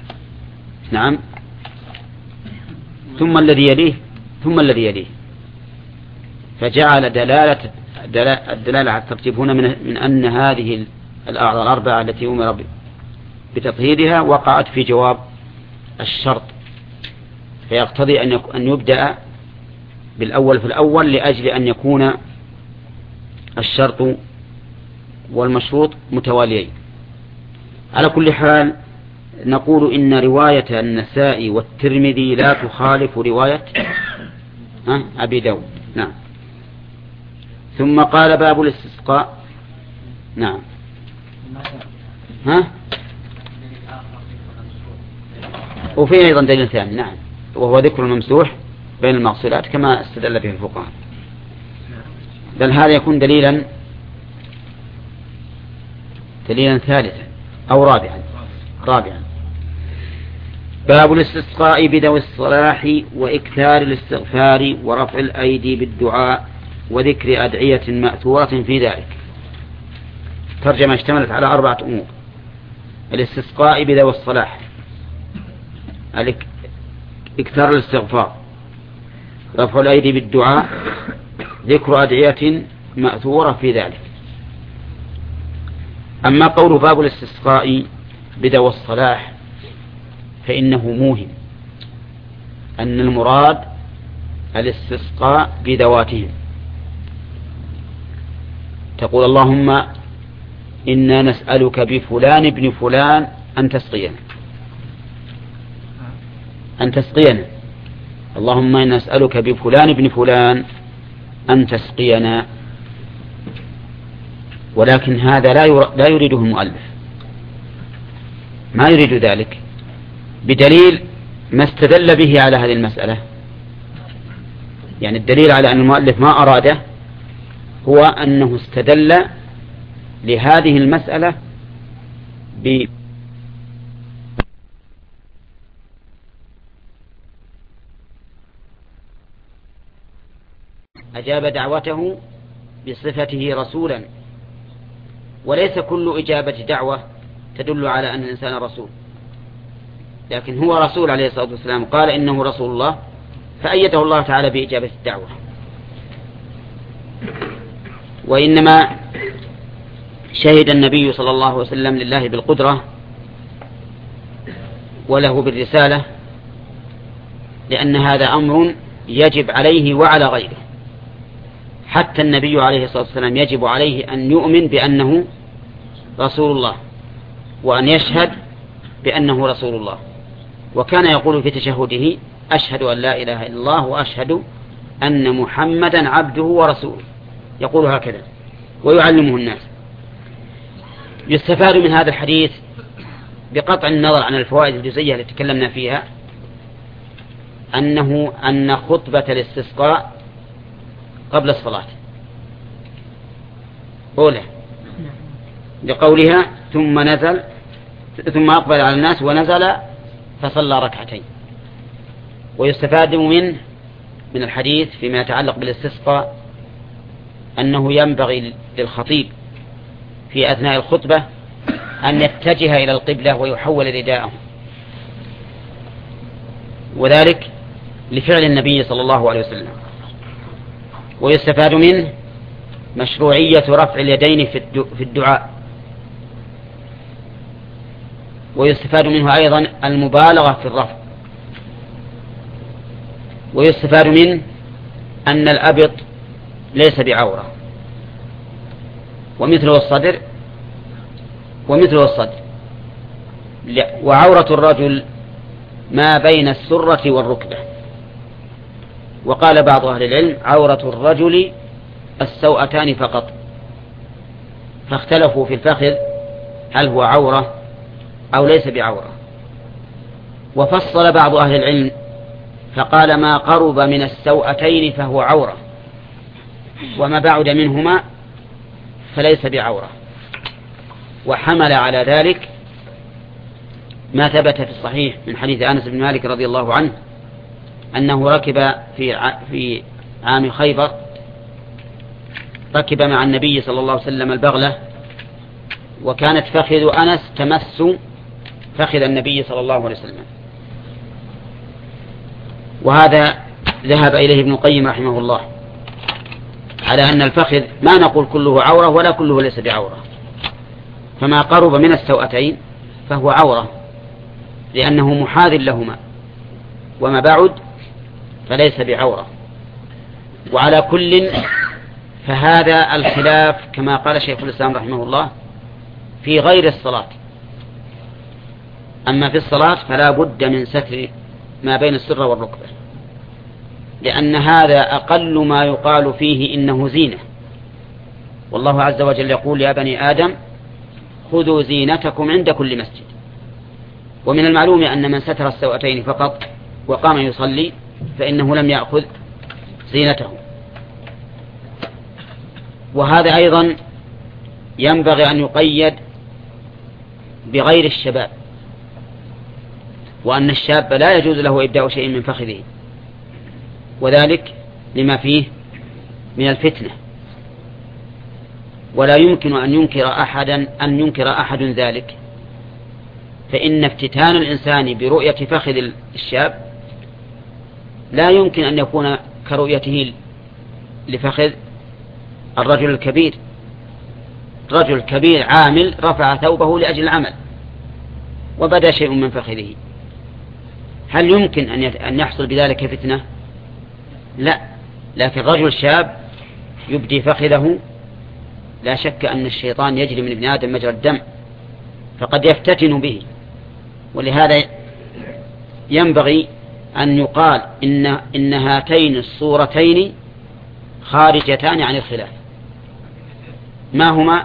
الذي يليه فجعل الدلالة على الترتيب هنا من أن هذه الأعضاء الأربعة التي أمر بتطهيرها وقعت في جواب الشرط، فيقتضي أن يبدأ بالأول في الأول لأجل أن يكون الشرط والمشروط متواليين. على كل حال نقول إن رواية النسائي والترمذي لا تخالف رواية أبي داود. نعم. ثم قال باب الاستسقاء. نعم. وفيه أيضا دليل ثاني، نعم، وهو ذكر الممسوح بين المغسولات كما استدل به الفقهاء، بل هذا يكون دليلا ثالثا أو رابعا. باب الاستسقاء بذوي الصلاح وإكثار الاستغفار ورفع الأيدي بالدعاء وذكر أدعية مأثورة في ذلك. ترجمة اشتملت على 4 أمور: الاستسقاء بذوي الصلاح، إكثار الاستغفار، رفع الأيدي بالدعاء، ذكر أدعية مأثورة في ذلك. أما قول باب الاستسقاء بدوى الصلاح فإنه موهم أن المراد الاستسقاء بذواتهم. تقول اللهم إنا نسألك بفلان ابن فلان أن تسقينا اللهم إنا نسألك بفلان ابن فلان أن تسقينا. ولكن هذا لا يريده المؤلف، ما يريد ذلك، بدليل ما استدل به على هذه المسألة. يعني الدليل على أن المؤلف ما أراده هو أنه استدل لهذه المسألة أجاب دعوته بصفته رسولا، وليس كل إجابة دعوة تدل على أن الإنسان رسول، لكن هو رسول عليه الصلاة والسلام، قال إنه رسول الله فأيده الله تعالى بإجابة الدعوة. وإنما شهد النبي صلى الله عليه وسلم لله بالقدرة وله بالرسالة، لأن هذا أمر يجب عليه وعلى غيره. حتى النبي عليه الصلاة والسلام يجب عليه أن يؤمن بأنه رسول الله وأن يشهد بأنه رسول الله. وكان يقول في تشهده أشهد أن لا إله إلا الله وأشهد أن محمدا عبده ورسوله، يقول هكذا ويعلمه الناس. يستفاد من هذا الحديث بقطع النظر عن الفوائد الجزئية التي تكلمنا فيها أن خطبة الاستسقاء قبل الصلاة أولى، لقولها ثم أقبل على الناس ونزل فصلى ركعتين. ويستفاد من الحديث فيما يتعلق بالاستسقاء أنه ينبغي للخطيب في أثناء الخطبة أن يتجه إلى القبلة ويحول رداءه، وذلك لفعل النبي صلى الله عليه وسلم. ويستفاد منه مشروعية رفع اليدين في الدعاء. ويستفاد منه أيضا المبالغة في الرفع. ويستفاد منه أن الأبط ليس بعورة، ومثله الصدر، وعورة الرجل ما بين السرة والركبة. وقال بعض أهل العلم عورة الرجل السوأتان فقط، فاختلفوا في الفخذ هل هو عورة أو ليس بعورة. وفصل بعض أهل العلم فقال ما قرب من السوأتين فهو عورة، وما بعد منهما فليس بعورة. وحمل على ذلك ما ثبت في الصحيح من حديث أنس بن مالك رضي الله عنه أنه ركب في عام خيبر، ركب مع النبي صلى الله عليه وسلم البغلة، وكانت فخذ أنس تمس فخذ النبي صلى الله عليه وسلم. وهذا ذهب إليه ابن القيم رحمه الله على أن الفخذ ما نقول كله عورة ولا كله ليس بعورة، فما قرب من السوأتين فهو عورة لأنه محاذ لهما، وما بعد فليس بعورة. وعلى كل فهذا الخلاف كما قال شيخ الإسلام رحمه الله في غير الصلاة. أما في الصلاة فلا بد من ستر ما بين السرة والركبة، لأن هذا أقل ما يقال فيه إنه زينة. والله عز وجل يقول يا بني آدم خذوا زينتكم عند كل مسجد. ومن المعلوم أن من ستر السوأتين فقط وقام يصلي فإنه لم يأخذ زينته. وهذا أيضا ينبغي أن يقيد بغير الشباب، وأن الشاب لا يجوز له إبداء شيء من فخذه، وذلك لما فيه من الفتنة. ولا يمكن أن ينكر أحد ذلك، فإن افتتان الإنسان برؤية فخذ الشاب لا يمكن أن يكون كرؤيته لفخذ الرجل الكبير. رجل كبير عامل رفع ثوبه لأجل العمل وبدا شيء من فخذه، هل يمكن أن يحصل بذلك فتنة؟ لا، لكن رجل شاب يبدي فخذه لا شك أن الشيطان يجري من ابن آدم مجرى الدم، فقد يفتتن به. ولهذا ينبغي أن يقال إن هاتين الصورتين خارجتان عن الخلاف. ما هما؟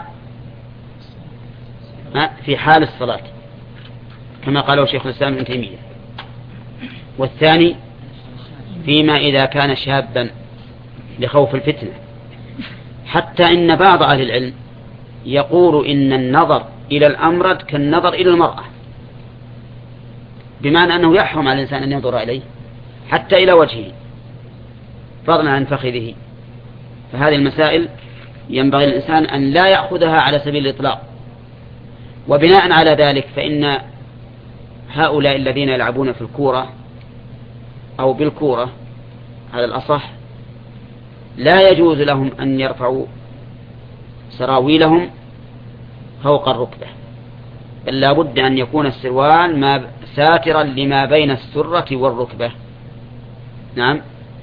في حال الصلاة كما قاله شيخ الإسلام ابن تيمية، والثاني فيما إذا كان شابا لخوف الفتنة. حتى إن بعض أهل العلم يقول إن النظر إلى الأمرد كالنظر إلى المرأة، بمعنى أنه يحرم على الإنسان أن ينظر إليه حتى إلى وجهه فضلا عن فخذه. فهذه المسائل ينبغي الإنسان أن لا يأخذها على سبيل الإطلاق. وبناء على ذلك فإن هؤلاء الذين يلعبون في الكورة أو بالكورة على الأصح لا يجوز لهم أن يرفعوا سراويلهم فوق الركبة، بل لا بد أن يكون السروال ساترا لما بين السرة والركبة. نعم.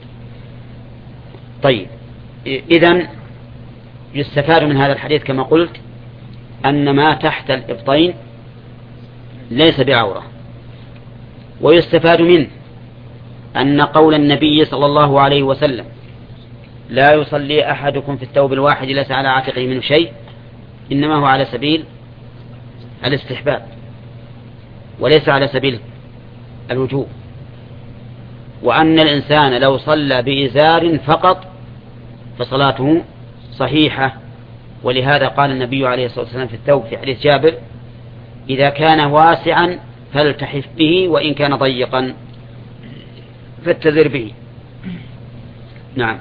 طيب، إذن يستفاد من هذا الحديث كما قلت أن ما تحت الإبطين ليس بعورة. ويستفاد منه أن قول النبي صلى الله عليه وسلم لا يصلي أحدكم في الثوب الواحد ليس على عاتقه منه شيء إنما هو على سبيل الاستحباب وليس على سبيل الوجوب، وأن الإنسان لو صلى بإزار فقط فصلاته صحيحة. ولهذا قال النبي عليه الصلاة والسلام في الثوب في حديث جابر إذا كان واسعا فالتحف به وإن كان ضيقا فاتذر به. نعم.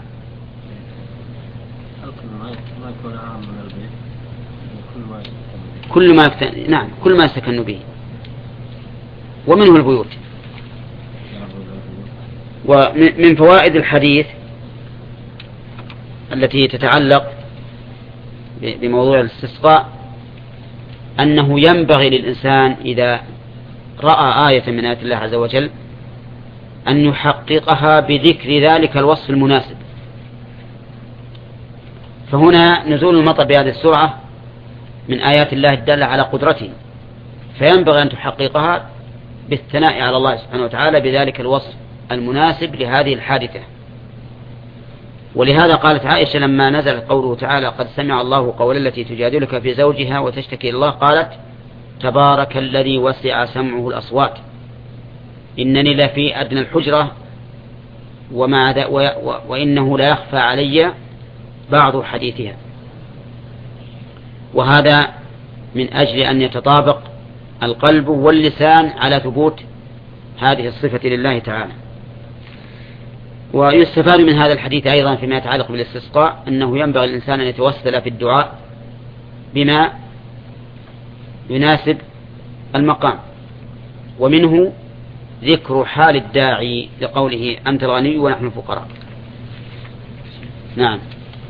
كل ما يستكن به ومنه البيوت. ومن فوائد الحديث التي تتعلق بموضوع الاستسقاء أنه ينبغي للإنسان إذا رأى آية من آيات الله عز وجل أن يحققها بذكر ذلك الوصف المناسب. فهنا نزول المطر بهذه السرعة من آيات الله الدالة على قدرته، فينبغي أن تحققها بالثناء على الله سبحانه وتعالى بذلك الوصف المناسب لهذه الحادثة. ولهذا قالت عائشة لما نزل قوله تعالى قد سمع الله قول التي تجادلك في زوجها وتشتكي الله قالت تبارك الذي وسع سمعه الأصوات إنني لفي أدنى الحجرة وإنه لا يخفى علي بعض حديثها. وهذا من أجل أن يتطابق القلب واللسان على ثبوت هذه الصفة لله تعالى. ويستفاد من هذا الحديث أيضا فيما يتعلق بالاستسقاء أنه ينبغي الإنسان أن يتوسل في الدعاء بما يناسب المقام، ومنه ذكر حال الداعي لقوله أنت الغني ونحن الفقراء. نعم.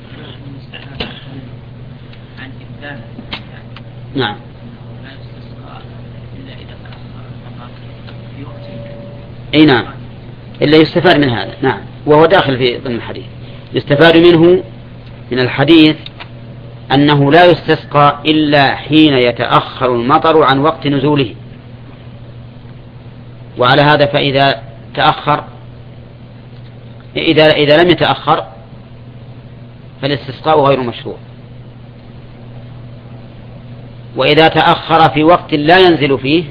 نعم. أي نعم، إلا يستفاد من هذا. نعم، وهو داخل في ضمن الحديث. يستفاد منه من الحديث أنه لا يستسقى إلا حين يتأخر المطر عن وقت نزوله. وعلى هذا فإذا تأخر إذا لم يتأخر فالاستسقاء غير مشروع، وإذا تأخر في وقت لا ينزل فيه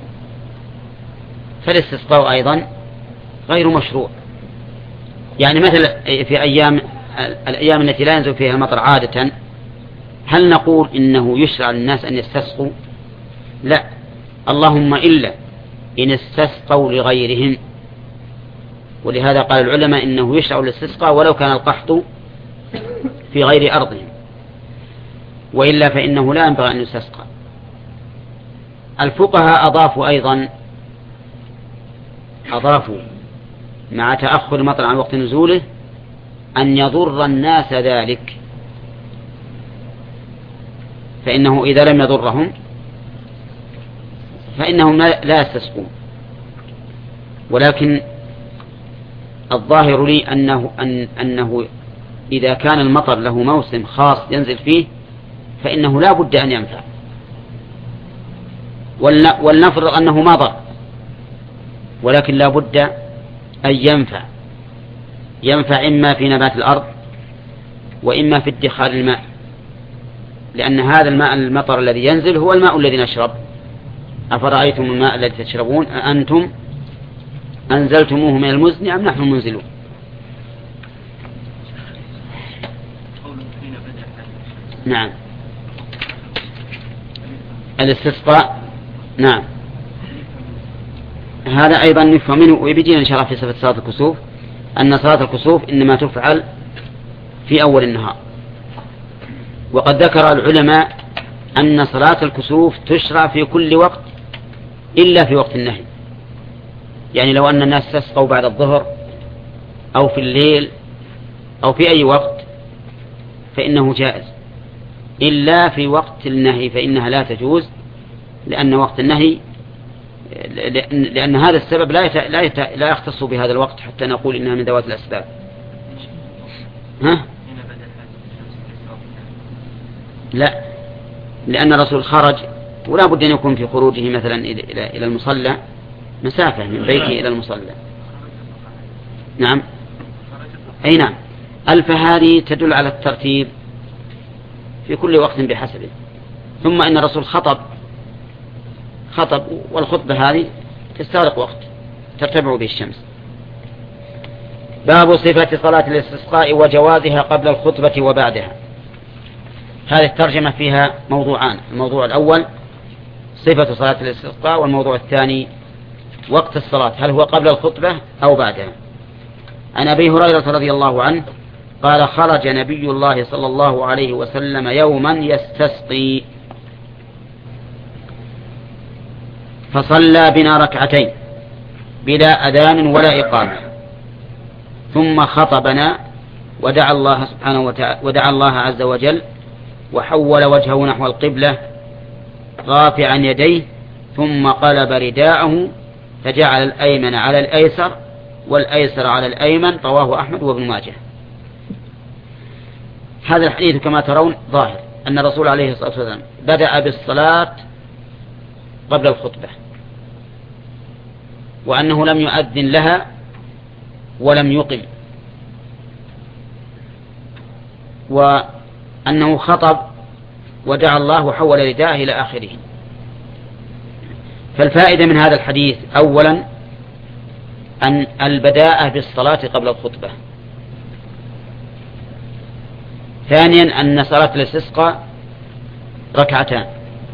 فالاستسقاء أيضا غير مشروع. يعني مثل في الأيام التي لا ينزل فيها المطر عادة هل نقول إنه يشرع للناس أن يستسقوا؟ لا، اللهم إلا إن استسقوا لغيرهم. ولهذا قال العلماء إنه يشرع الاستسقاء ولو كان القحط في غير أرضهم، وإلا فإنه لا ينبغي أن يستسقى. الفقهاء أضافوا مع تأخر المطر عن وقت نزوله أن يضر الناس ذلك، فإنه إذا لم يضرهم فإنهم لا يستسقون. ولكن الظاهر لي أنه إذا كان المطر له موسم خاص ينزل فيه فإنه لا بد أن ينفع، ولنفرض أنه ما ضر، ولكن لا بد أن ينفع إما في نبات الأرض وإما في ادخار الماء، لأن هذا الماء المطر الذي ينزل هو الماء الذي نشرب. أفرأيتم الماء الذي تشربون أأنتم أنزلتموه من المزن أم نحن المنزلون. نعم الاستسقاء، نعم هذا أيضا نفهم منه، ويبدينا إن شاء الله في صفة صلاة الكسوف أن صلاة الكسوف إنما تفعل في أول النهار. وقد ذكر العلماء أن صلاة الكسوف تشرع في كل وقت إلا في وقت النهي، يعني لو أن الناس تسقوا بعد الظهر أو في الليل أو في أي وقت فإنه جائز، إلا في وقت النهي فإنها لا تجوز، لأن وقت النهي لأن هذا السبب لا يختص بهذا الوقت حتى نقول إنها من ذوات الأسباب. لا، لأن الرسول خرج ولا بد أن يكون في خروجه مثلا إلى المصلى مسافة من بيته إلى المصلى. نعم أي نعم. هذه تدل على الترتيب في كل وقت بحسبه. ثم إن الرسول خطب والخطبة هذه تستغرق وقت ترتفع به الشمس. باب صفة صلاة الاستسقاء وجوازها قبل الخطبة وبعدها. هذه الترجمة فيها موضوعان: الموضوع الأول صفة صلاة الاستسقاء، والموضوع الثاني وقت الصلاة، هل هو قبل الخطبة أو بعدها. عن أبي هريرة رضي الله عنه قال: خرج نبي الله صلى الله عليه وسلم يوما يستسقي فصلى بنا ركعتين بلا أذان ولا إقامة، ثم خطبنا ودعا الله سبحانه وتعالى ودعا الله عز وجل، وحول وجهه نحو القبلة رافعا يديه، ثم قلب رداءه فجعل الأيمن على الأيسر والأيسر على الأيمن. رواه أحمد وابن ماجه. هذا الحديث كما ترون ظاهر أن الرسول عليه الصلاة والسلام بدأ بالصلاة قبل الخطبة، وأنه لم يؤذن لها ولم يقم، وأنه خطب ودعا الله وحول رداءه إلى آخره. فالفائدة من هذا الحديث أولا أن البداءة بالصلاة قبل الخطبة، ثانيا أن صلاة الاستسقاء ركعتان،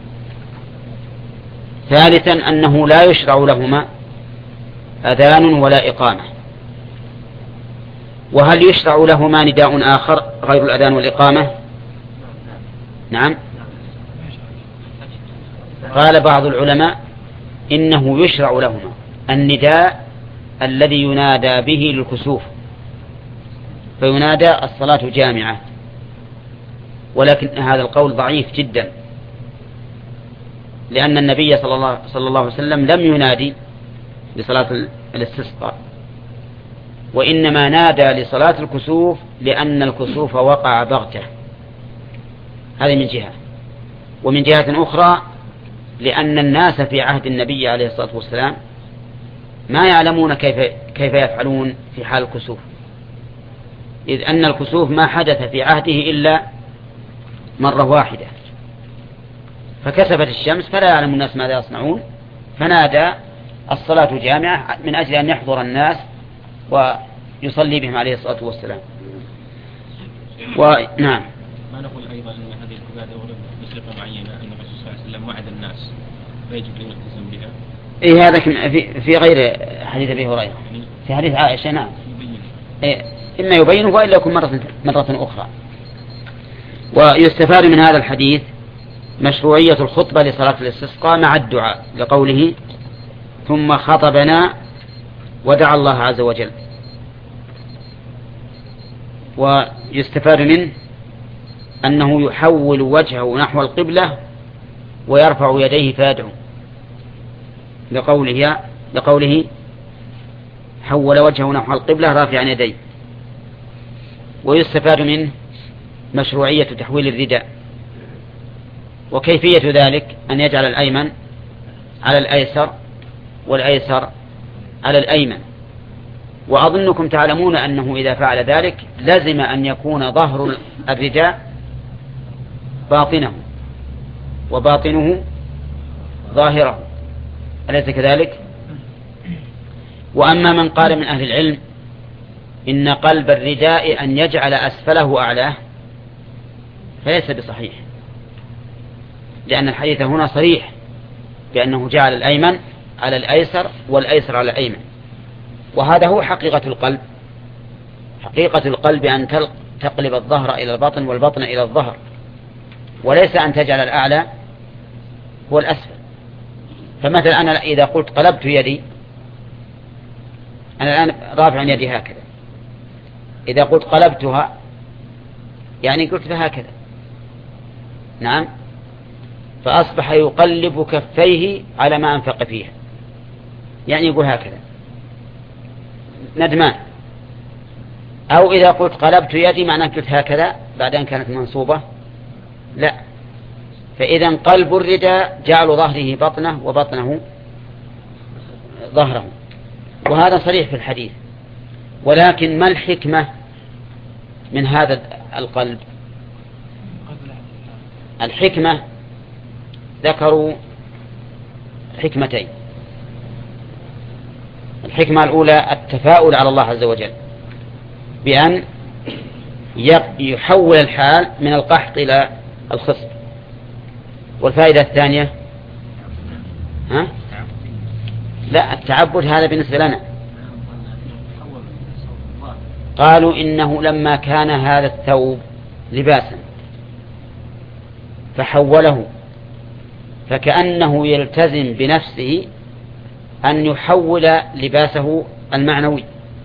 ثالثا أنه لا يشرع لهما أذان ولا إقامة. وهل يشرع لهما نداء آخر غير الأذان والإقامة؟ نعم. قال بعض العلماء إنه يشرع لهما النداء الذي ينادى به للكسوف، فينادى الصلاة جامعة، ولكن هذا القول ضعيف جدا، لأن النبي صلى الله عليه وسلم لم ينادي لصلاة الاستسقاء، وإنما نادى لصلاة الكسوف لأن الكسوف وقع بغتة. هذه من جهة، ومن جهة أخرى لأن الناس في عهد النبي عليه الصلاة والسلام ما يعلمون كيف يفعلون في حال الكسوف، إذ أن الكسوف ما حدث في عهده إلا مرة واحدة، فكسفت الشمس فلا يعلم الناس ماذا يصنعون، فنادى الصلاة جامعة من أجل أن يحضر الناس ويصلي بهم عليه الصلاة والسلام. ونعم. ما نقول أيضا أن هذه العبادة بصفة معينة أن الرسول صلى الله عليه وسلم وعد الناس فيجب أن يلتزم بها. إيه هذا في غير حديث أبي هريرة، في حديث عائشة. نعم. إيه إما يبينه وإلا يكون مرة أخرى. ويستفاد من هذا الحديث مشروعية الخطبة لصلاة الاستسقاء مع الدعاء، لقوله ثم خطبنا ودعا الله عز وجل. ويستفاد منه أنه يحول وجهه نحو القبلة ويرفع يديه فيدعو لقوله حول وجهه نحو القبلة رافعا يديه. ويستفاد منه مشروعية تحويل الرداء، وكيفية ذلك أن يجعل الأيمن على الأيسر والأيسر على الأيمن. وأظنكم تعلمون أنه إذا فعل ذلك لازم أن يكون ظهر الرداء باطنه وباطنه ظاهره، أليس كذلك؟ وأما من قال من أهل العلم إن قلب الرداء أن يجعل أسفله أعلاه فليس بصحيح، لأن الحديث هنا صريح بأنه جعل الأيمن على الأيسر والأيسر على الأيمن، وهذا هو حقيقة القلب. حقيقة القلب أن تقلب الظهر إلى البطن والبطن إلى الظهر، وليس أن تجعل الأعلى هو الأسفل. فمثلا أنا إذا قلت قلبت يدي، أنا الآن رافع يدي هكذا، إذا قلت قلبتها يعني قلت هكذا، نعم، فأصبح يقلب كفيه على ما أنفق فيها، يعني يقول هكذا ندمان. أو إذا قلت قلبت يدي معناه قلت هكذا بعد أن كانت منصوبة، لا. فإذا قلب الرداء جعل ظهره بطنه وبطنه ظهره، وهذا صريح في الحديث. ولكن ما الحكمة من هذا القلب؟ الحكمة ذكروا حكمتين. الحكمة الأولى التفاؤل على الله عز وجل بأن يحول الحال من القحط إلى الخصب. والفائدة الثانية لا، التعبد هذا بالنسبة لنا. قالوا إنه لما كان هذا الثوب لباسا فحوله، فكأنه يلتزم بنفسه أن يحول لباسه المعنوي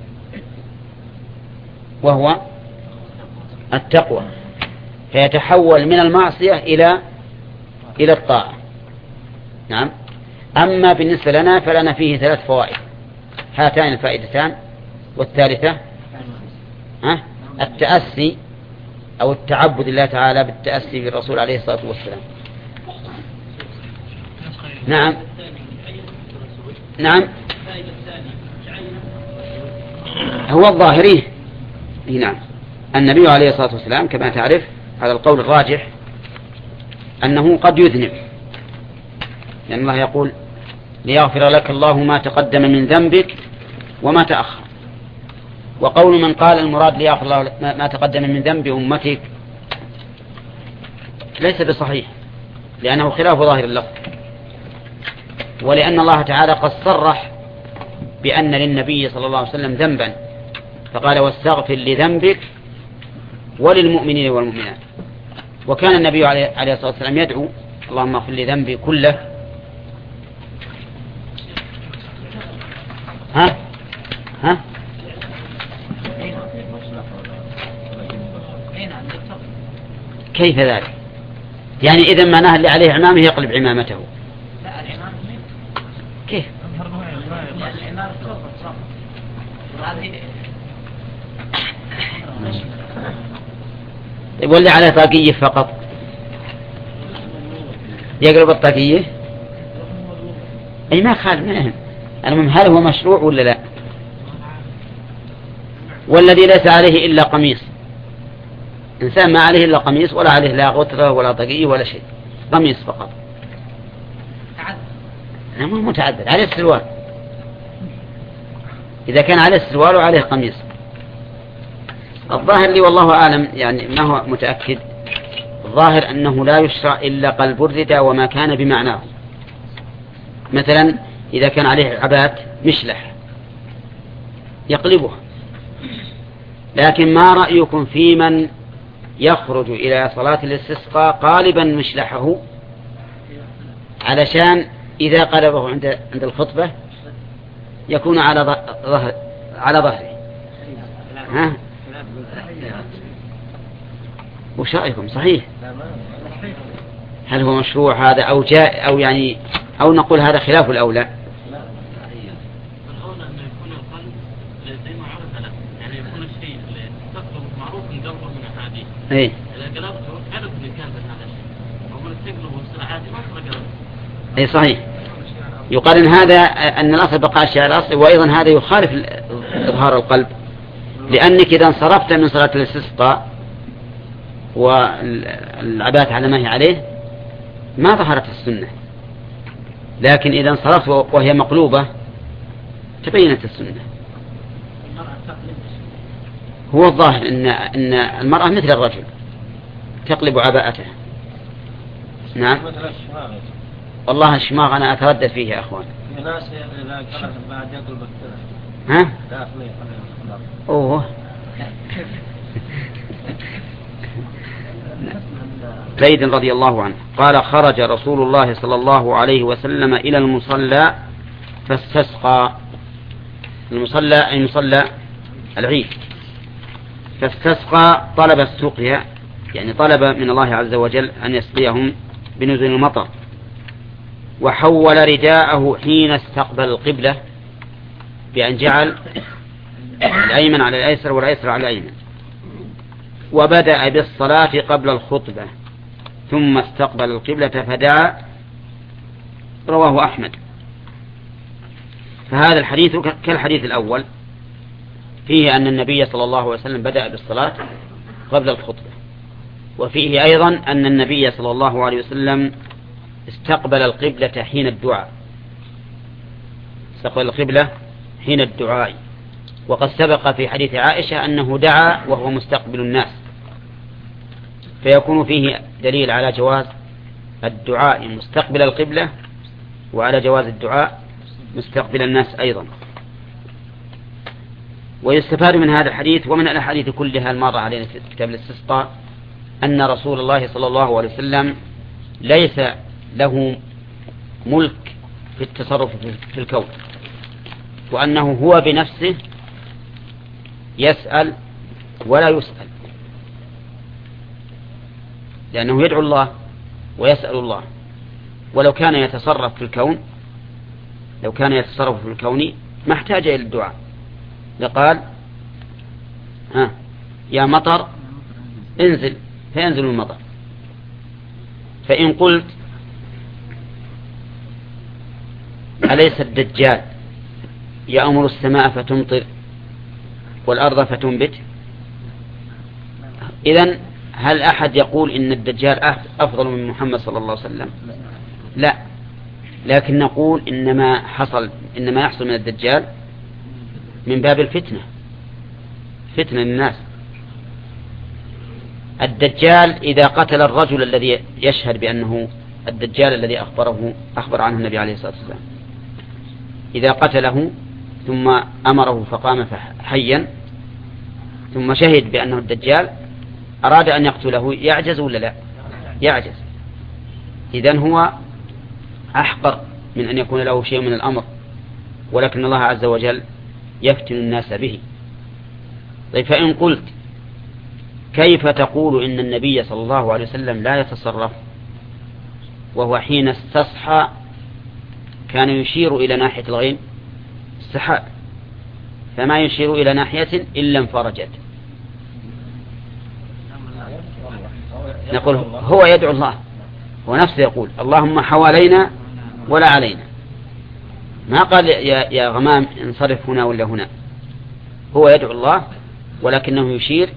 وهو التقوى، فيتحول من المعصية إلى الطاعة. نعم. أما بالنسبة لنا فلنا فيه 3 فوائد، هاتان الفائدتان. والثالثة التأسي أو التعبد لله تعالى بالتأسي بالرسول عليه الصلاة والسلام. نعم نعم، هو الظاهري. نعم، النبي عليه الصلاة والسلام كما تعرف على القول الراجح أنه قد يذنب، لأن الله يقول ليغفر لك الله ما تقدم من ذنبك وما تأخر. وقول من قال المراد ليغفر الله ما تقدم من ذنب أمتك ليس بصحيح، لأنه خلاف ظاهر اللفظ، ولأن الله تعالى قد صرح بأن للنبي صلى الله عليه وسلم ذنبا، فقال واستغفر لذنبك وللمؤمنين والمؤمنات. وكان النبي عليه الصلاة والسلام يدعو اللهم اغفر لي ذنبي كله. ها كيف ذلك؟ يعني إذا معناه اللي عليه عمامه يقلب عمامته. كيف؟ واللي عليه طاقية فقط يقلب الطاقية؟ أي ما خالف. المهم هل هو مشروع ولا لا؟ والذي ليس عليه إلا قميص، إنسان ما عليه إلا قميص ولا عليه لا غترة ولا طاقية ولا شيء، قميص فقط. نعم متعدد، عليه السروال. إذا كان عليه السروال وعليه قميص. الظاهر لي والله أعلم يعني ما هو متأكد، الظاهر أنه لا يشرع إلا قلب الرداء وما كان بمعناه. مثلا إذا كان عليه عبات مشلح يقلبها. لكن ما رأيكم في من يخرج إلى صلاة الاستسقاء قالبا مشلحه علشان إذا قلبه عند الخطبة يكون على ظهره؟ وش رأيكم؟ صحيح؟ هل هو مشروع هذا أو جاء أو يعني أو نقول هذا خلاف الأولى؟ ايه اي صحيح. يقارن هذا أن الأصل بقاء الشيء على الأصل، وأيضا هذا يخالف إظهار القلب، لأنك إذا انصرفت من صلاة الاستسقاء والعبادة على ما هي عليه ما ظهرت السنة، لكن إذا انصرفت وهي مقلوبة تبينت السنة. هو الظاهر إن المرأة مثل الرجل تقلب عباءته. نعم والله الشماغ أنا أتردد فيه يا أخوان. ها؟ أوه زيد رضي الله عنه قال خرج رسول الله صلى الله عليه وسلم إلى المصلى فاستسقى. المصلى أي مصلى العيد. فاستسقى طلب السقيا، يعني طلب من الله عز وجل أن يسقيهم بنزول المطر. وحول رداءه حين استقبل القبلة بأن جعل الأيمن على الأيسر والأيسر على الأيمن. وبدأ بالصلاة قبل الخطبة ثم استقبل القبلة فدعا. رواه أحمد. فهذا الحديث كالحديث الأول فيه أن النبي صلى الله عليه وسلم بدأ بالصلاة قبل الخطبة، وفيه أيضا أن النبي صلى الله عليه وسلم استقبل القبلة حين الدعاء. استقبل القبلة حين الدعاء. وقد سبق في حديث عائشة أنه دعا وهو مستقبل الناس، فيكون فيه دليل على جواز الدعاء مستقبل القبلة وعلى جواز الدعاء مستقبل الناس أيضا. ويستفاد من هذا الحديث ومن الأحاديث كلها المارة علينا في كتاب الاستسقاء أن رسول الله صلى الله عليه وسلم ليس له ملك في التصرف في الكون، وأنه هو بنفسه يسأل ولا يسأل، لأنه يدعو الله ويسأل الله. ولو كان يتصرف في الكون، لو كان يتصرف في الكون ما احتاج إلى الدعاء، لقال يا مطر انزل فينزل المطر. فإن قلت أليس الدجال يأمر السماء فتمطر والأرض فتنبت؟ إذن هل أحد يقول إن الدجال أفضل من محمد صلى الله عليه وسلم؟ لا، لكن نقول إنما يحصل من الدجال من باب الفتنة، فتنة للناس. الدجال إذا قتل الرجل الذي يشهد بأنه الدجال الذي أخبر عنه النبي عليه الصلاة والسلام، إذا قتله ثم أمره فقام حيا ثم شهد بأنه الدجال، أراد أن يقتله، يعجز ولا لا؟ يعجز. إذن هو أحقر من أن يكون له شيء من الأمر، ولكن الله عز وجل يفتن الناس به. طيب فإن قلت كيف تقول إن النبي صلى الله عليه وسلم لا يتصرف وهو حين استصحى كان يشير إلى ناحية الغيم السحاب، فما يشير إلى ناحية إلا انفرجت؟ نقول هو يدعو الله، هو نفسه يقول اللهم حوالينا ولا علينا، ما قال يا غمام انصرف هنا ولا هنا. هو يدعو الله ولكنه يشير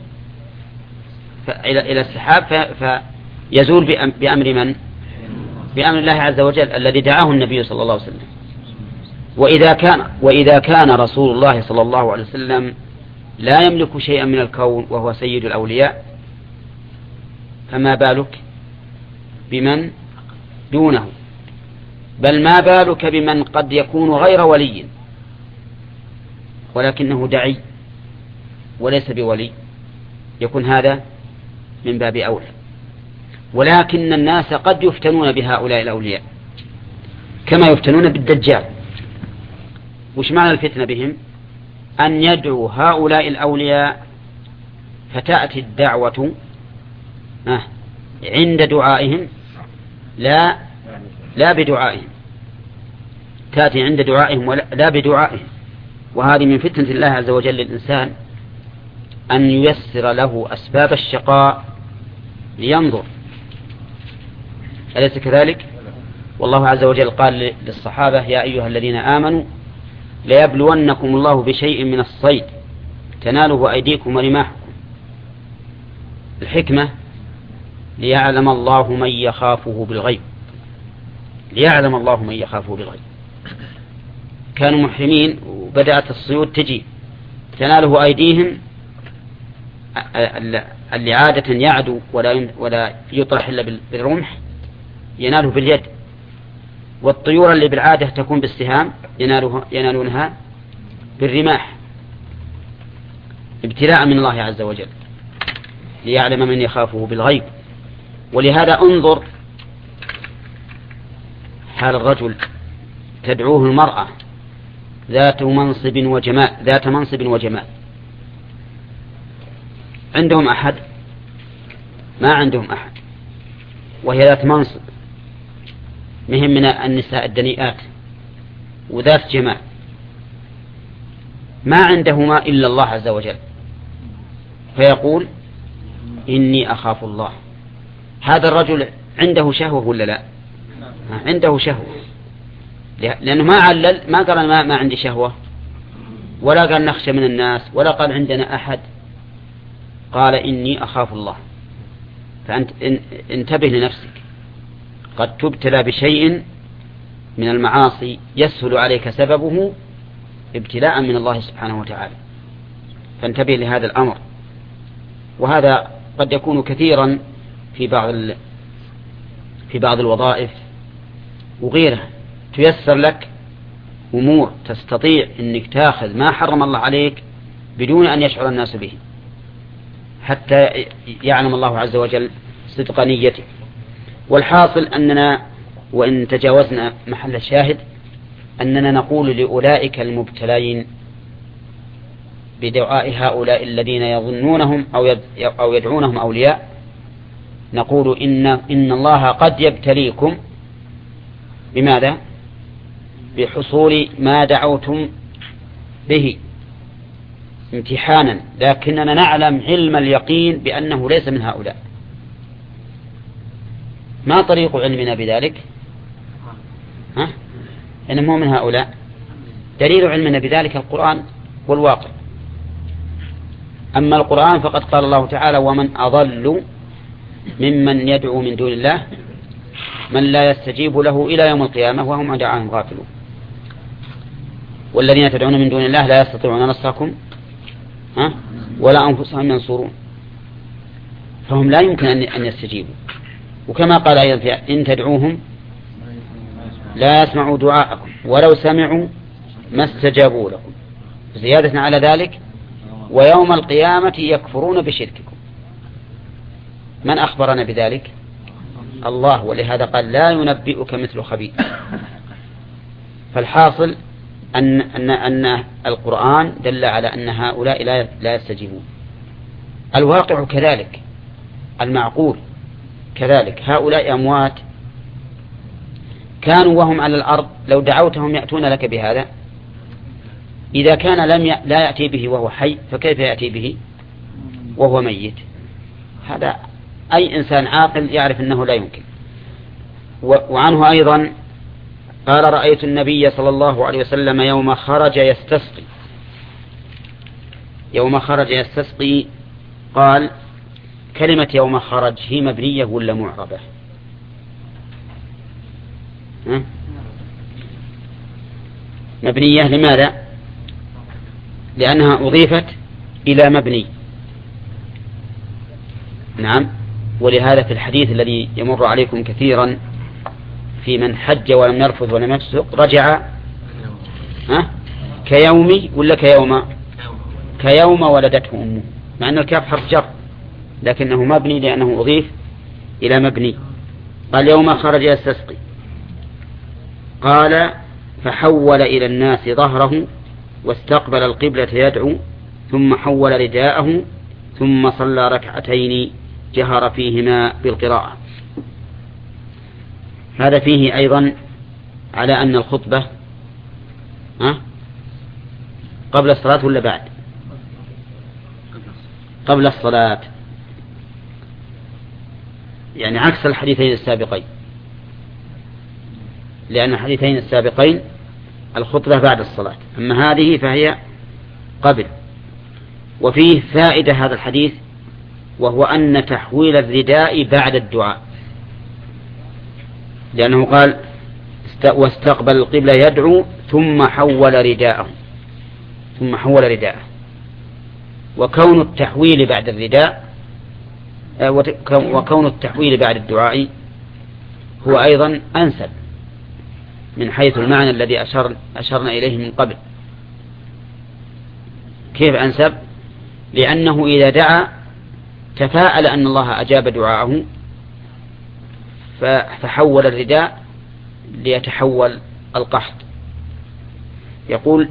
إلى السحاب فيزول بأمر من؟ بأمر الله عز وجل الذي دعاه النبي صلى الله عليه وسلم. وإذا كان رسول الله صلى الله عليه وسلم لا يملك شيئا من الكون وهو سيد الأولياء، فما بالك بمن دونه؟ بل ما بالك بمن قد يكون غير ولي ولكنه دعي وليس بولي؟ يكون هذا من باب أولى. ولكن الناس قد يفتنون بهؤلاء الأولياء كما يفتنون بالدجال. وش معنى الفتنة بهم؟ أن يدعو هؤلاء الأولياء فتأتي الدعوة عند دعائهم لا بدعائهم، تأتي عند دعائهم لا بدعائهم. وهذه من فتنة الله عز وجل للإنسان أن ييسر له أسباب الشقاء لينظر، أليس كذلك؟ والله عز وجل قال للصحابة: يا أيها الذين آمنوا ليبلونكم الله بشيء من الصيد تناله أيديكم ورماحكم. الحكمة ليعلم الله من يخافه بالغيب، ليعلم الله من يخافه بالغيب. كانوا محرمين وبدأت الصيود تجي تناله أيديهم، اللي عادة يعدو ولا يطرح إلا بالرمح يناله باليد، والطيور اللي بالعادة تكون بالسهام ينالونها بالرماح، ابتلاء من الله عز وجل ليعلم من يخافه بالغيب. ولهذا انظر حال الرجل تدعوه المرأة ذات منصب وجمال، عندهم أحد؟ ما عندهم أحد، وهي ذات منصب، مهم من النساء الدنيئات وذات جمال، ما عندهما إلا الله عز وجل، فيقول: إني أخاف الله. هذا الرجل عنده شهوة ولا لا؟ عنده شهوة، لأنه ما علل، ما قال ما عندي شهوة، ولا قال نخشى من الناس، ولا قال عندنا أحد، قال: إني أخاف الله. فأنت انتبه لنفسك، قد تبتلى بشيء من المعاصي يسهل عليك سببه ابتلاء من الله سبحانه وتعالى، فانتبه لهذا الأمر. وهذا قد يكون كثيرا في بعض الوظائف وغيرها، تيسر لك أمور تستطيع أنك تأخذ ما حرم الله عليك بدون أن يشعر الناس به، حتى يعلم الله عز وجل صدق نيتك. والحاصل أننا وإن تجاوزنا محل الشاهد أننا نقول لأولئك المبتلين بدعاء هؤلاء الذين يظنونهم أو يدعونهم أولياء، نقول إن الله قد يبتليكم بماذا؟ بحصول ما دعوتم به امتحانا، لكننا نعلم علم اليقين بأنه ليس من هؤلاء. ما طريق علمنا بذلك؟ إنه من هؤلاء. دليل علمنا بذلك القرآن والواقع. أما القرآن فقد قال الله تعالى: ومن أضل ممن يدعو من دون الله من لا يستجيب له إلى يوم القيامة وهم عن دعائهم غافلون. والذين تدعون من دون الله لا يستطيعون نصركم ولا أنفسهم ينصرون، فهم لا يمكن أن يستجيبوا. وكما قال أيضا: إن تدعوهم لا يسمعوا دعاءكم ولو سمعوا ما استجابوا لكم. زيادة على ذلك: ويوم القيامة يكفرون بشرككم. من أخبرنا بذلك؟ الله، ولهذا قال: لا ينبئك مثل خبير. فالحاصل أن القرآن دل على أن هؤلاء لا يستجيبون. الواقع كذلك، المعقول كذلك. هؤلاء أموات كانوا وهم على الأرض، لو دعوتهم يأتون لك بهذا. إذا كان لا يأتي به وهو حي، فكيف يأتي به وهو ميت؟ هذا أي إنسان عاقل يعرف أنه لا يمكن. وعنه أيضا قال: رأيت النبي صلى الله عليه وسلم يوم خرج يستسقي. قال: كلمة يوم خرج هي مبنية ولا معربة؟ مبنية. لماذا؟ لأنها أضيفت إلى مبني. نعم. ولهذا في الحديث الذي يمر عليكم كثيرا في من حج ولم يرفض ولم يفسق رجع كيومي ولا كيوم ولدته أمه، مع أن الكاف حرف جر لكنه مبني لأنه أضيف إلى مبني. قال: يوم خرج يستسقي. قال: فحول إلى الناس ظهره واستقبل القبلة يدعو، ثم حول رداءه ثم صلى ركعتين جهر فيهما بالقراءة. هذا فيه أيضا على أن الخطبة قبل الصلاة ولا بعد؟ قبل الصلاة، يعني عكس الحديثين السابقين، لأن الحديثين السابقين الخطبة بعد الصلاة، أما هذه فهي قبل. وفيه فائدة هذا الحديث، وهو أن تحويل الرداء بعد الدعاء، لأنه قال واستقبل القبلة يدعو ثم حول رداءه. وكون التحويل بعد الرداء وكون التحويل بعد الدعاء هو أيضا أنسب من حيث المعنى الذي أشرنا إليه من قبل. كيف أنسب؟ لأنه إذا دعا تفاءل أن الله أجاب دعاءه فحول الرداء ليتحول القحط. يقول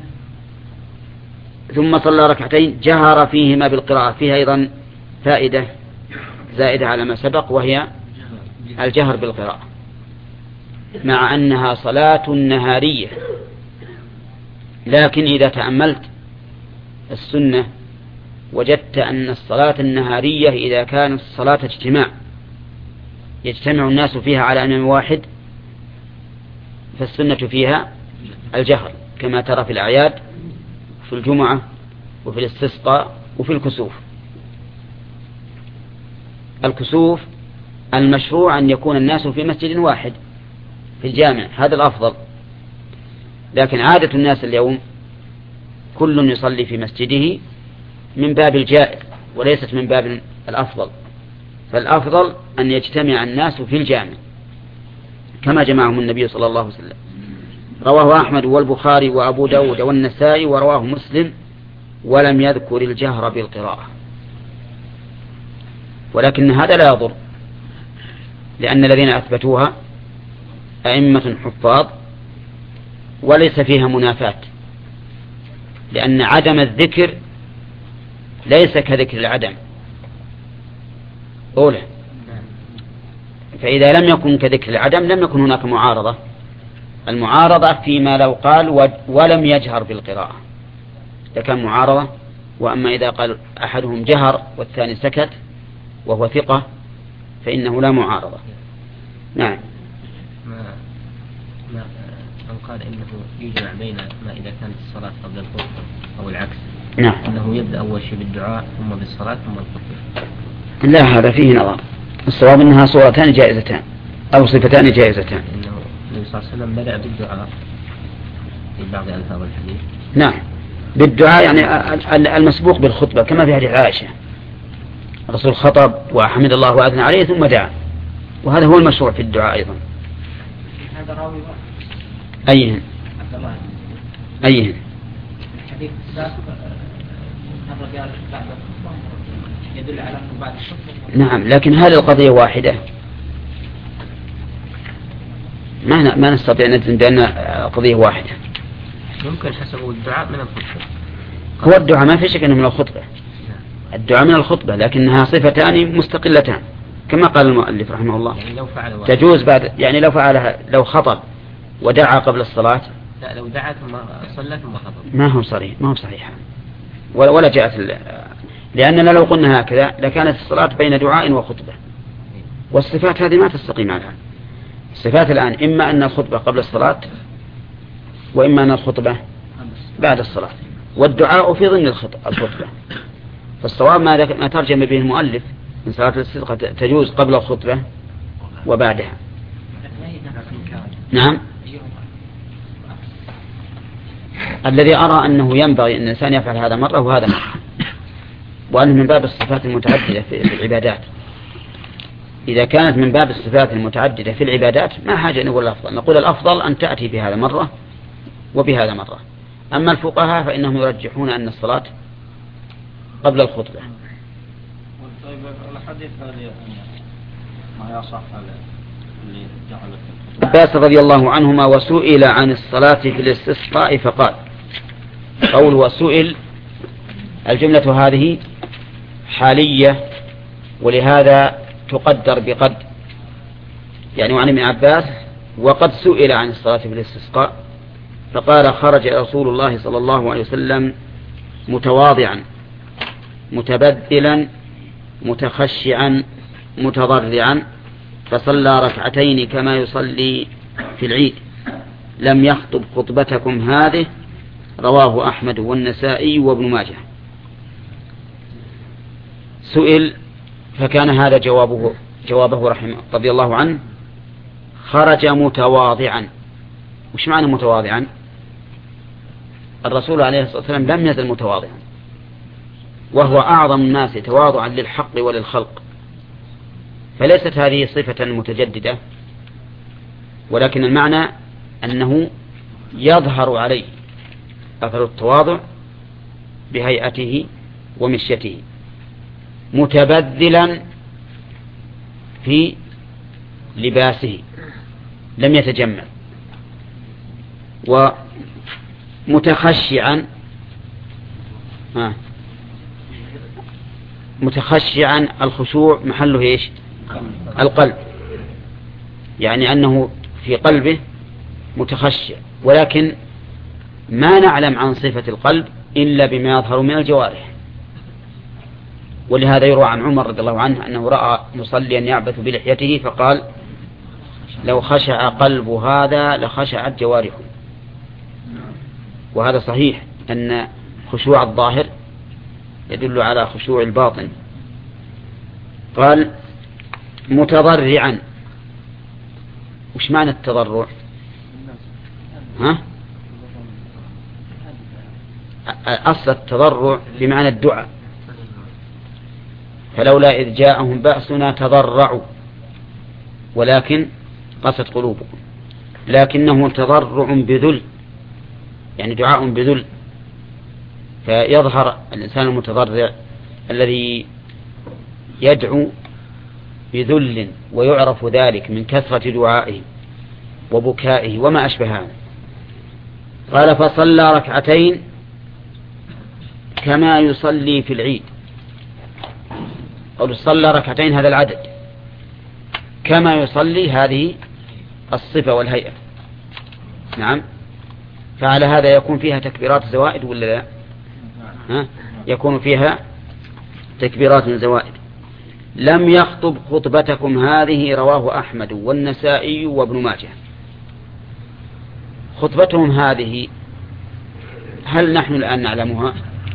ثم صلى ركعتين جهر فيهما بالقراءة، فيها أيضا فائدة زائدة على ما سبق، وهي الجهر بالقراءة، مع أنها صلاة نهارية. لكن إذا تأملت السنة وجدت أن الصلاة النهارية إذا كانت صلاة اجتماع يجتمع الناس فيها على إمام واحد فالسنة فيها الجهر، كما ترى في الأعياد، في الجمعة، وفي الاستسقاء، وفي الكسوف. الكسوف المشروع أن يكون الناس في مسجد واحد في الجامع، هذا الأفضل. لكن عادة الناس اليوم كل يصلي في مسجده من باب الجائز وليست من باب الأفضل، فالأفضل أن يجتمع الناس في الجامع كما جمعهم النبي صلى الله عليه وسلم. رواه أحمد والبخاري وأبو داود والنسائي، ورواه مسلم ولم يذكر الجهر بالقراءة. ولكن هذا لا يضر، لأن الذين أثبتوها أئمة حفاظ وليس فيها منافاة، لأن عدم الذكر ليس كذكر العدم أولى. فإذا لم يكن كذكر العدم لم يكن هناك معارضة. المعارضة فيما لو قال ولم يجهر بالقراءة لكان معارضة، وأما إذا قال أحدهم جهر والثاني سكت وهو ثقة فإنه لا معارضة. نعم. من قال إنه يجمع بين ما إذا كانت الصلاة قبل الخطبة أو العكس، نعم، أنه يبدأ أول شيء بالدعاء ثم بالصلاة ثم الخطبة. لا، هذا فيه نظر. الصواب أنها صورتان جائزتان أو صفتان جائزتان. إنه النبي صلى الله عليه وسلم بدأ بالدعاء في بعض ألفاظ الحديث. نعم، بالدعاء يعني المسبوق بالخطبة، كما في حديث عائشة الرسول خطب وحمد الله وأثنى عليه ثم دعا، وهذا هو المشروع في الدعاء أيضا. هذا راوي أيهن الحديث السابق مرة قال بعد الخطبة يدل على أنه بعد الخطبة. نعم، لكن هل القضية واحدة؟ ما نستطيع نجزم بأن قضية واحدة. ممكن حسب الدعاء من الخطبة. هو الدعاء ما في شك أنه من الخطبة، الدعاء من الخطبة، لكنها صفتان مستقلتان كما قال المؤلف رحمه الله. يعني لو فعل تجوز بعد، يعني لو فعلها، لو خطب ودعا قبل الصلاة، لا لو دعا ثم صلى ثم خطب ما هو صحيح ولا جاءت لأننا لو قلنا هكذا لكانت الصلاة بين دعاء وخطبة، والصفات هذه ما تستقيم عليها. الصفات الآن إما أن الخطبة قبل الصلاة وإما أن الخطبة بعد الصلاة، والدعاء في ضمن الخطبة. فالصواب ما ترجم به المؤلف من صلاة الاستسقاء تجوز قبل الخطبة وبعدها. نعم، الذي أرى أنه ينبغي أن الإنسان يفعل هذا مرة وهذا مرة، وأنه من باب الصفات المتعددة في العبادات. إذا كانت من باب الصفات المتعددة في العبادات ما حاجة نقول الأفضل، نقول الأفضل أن تأتي بهذا مرة وبهذا مرة. أما الفقهاء فإنهم يرجحون أن الصلاة قبل الخطبة. طيب الحديث هذا ما يصح اللي جعلت عباس رضي الله عنهما وسئل عن الصلاة في الاستسقاء فقال. قول وسئل الجملة هذه حالية، ولهذا تقدر بقد. يعني وعن ابن عباس: وقد سئل عن الصلاة في الاستسقاء فقال: خرج رسول الله صلى الله عليه وسلم متواضعا متبذلا متخشعا متضرعا فصلى ركعتين كما يصلي في العيد، لم يخطب خطبتكم هذه، رواه أحمد والنسائي وابن ماجه. سئل فكان هذا جوابه رحمه رضي الله عنه: خرج متواضعا. وش معنى متواضعا؟ الرسول عليه الصلاة والسلام لم يزل متواضعا، وهو أعظم الناس تواضعا للحق وللخلق، فليست هذه صفة متجددة، ولكن المعنى أنه يظهر عليه أثر التواضع بهيئته ومشيته، متبذلا في لباسه لم يتجمل، ومتخشعا متخشعا. الخشوع محله ايش؟ القلب، يعني أنه في قلبه متخشع، ولكن ما نعلم عن صفة القلب إلا بما يظهر من الجوارح. ولهذا يروى عن عمر رضي الله عنه أنه رأى مصليا يعبث بلحيته فقال: لو خشع قلب هذا لخشعت جوارحه. وهذا صحيح أن خشوع الظاهر يدل على خشوع الباطن. قال: متضرعا. وش معنى التضرع؟ أصل التضرع بمعنى الدعاء، فلولا إذ جاءهم بأسنا تضرعوا ولكن قست قلوبهم، لكنه تضرع بذل، يعني دعاء بذل. فيظهر الإنسان المتضرع الذي يدعو بذل، ويعرف ذلك من كثرة دعائه وبكائه وما أشبه هذا. قال: فصلى ركعتين كما يصلي في العيد. قال: صلى ركعتين هذا العدد، كما يصلي هذه الصفة والهيئة. نعم. فعلى هذا يكون فيها تكبيرات زوائد ولا لا؟ يكون فيها تكبيرات زوائد. لم يخطب خطبتكم هذه، رواه أحمد والنسائي وابن ماجه. خطبتهم هذه هل نحن الآن نعلمها؟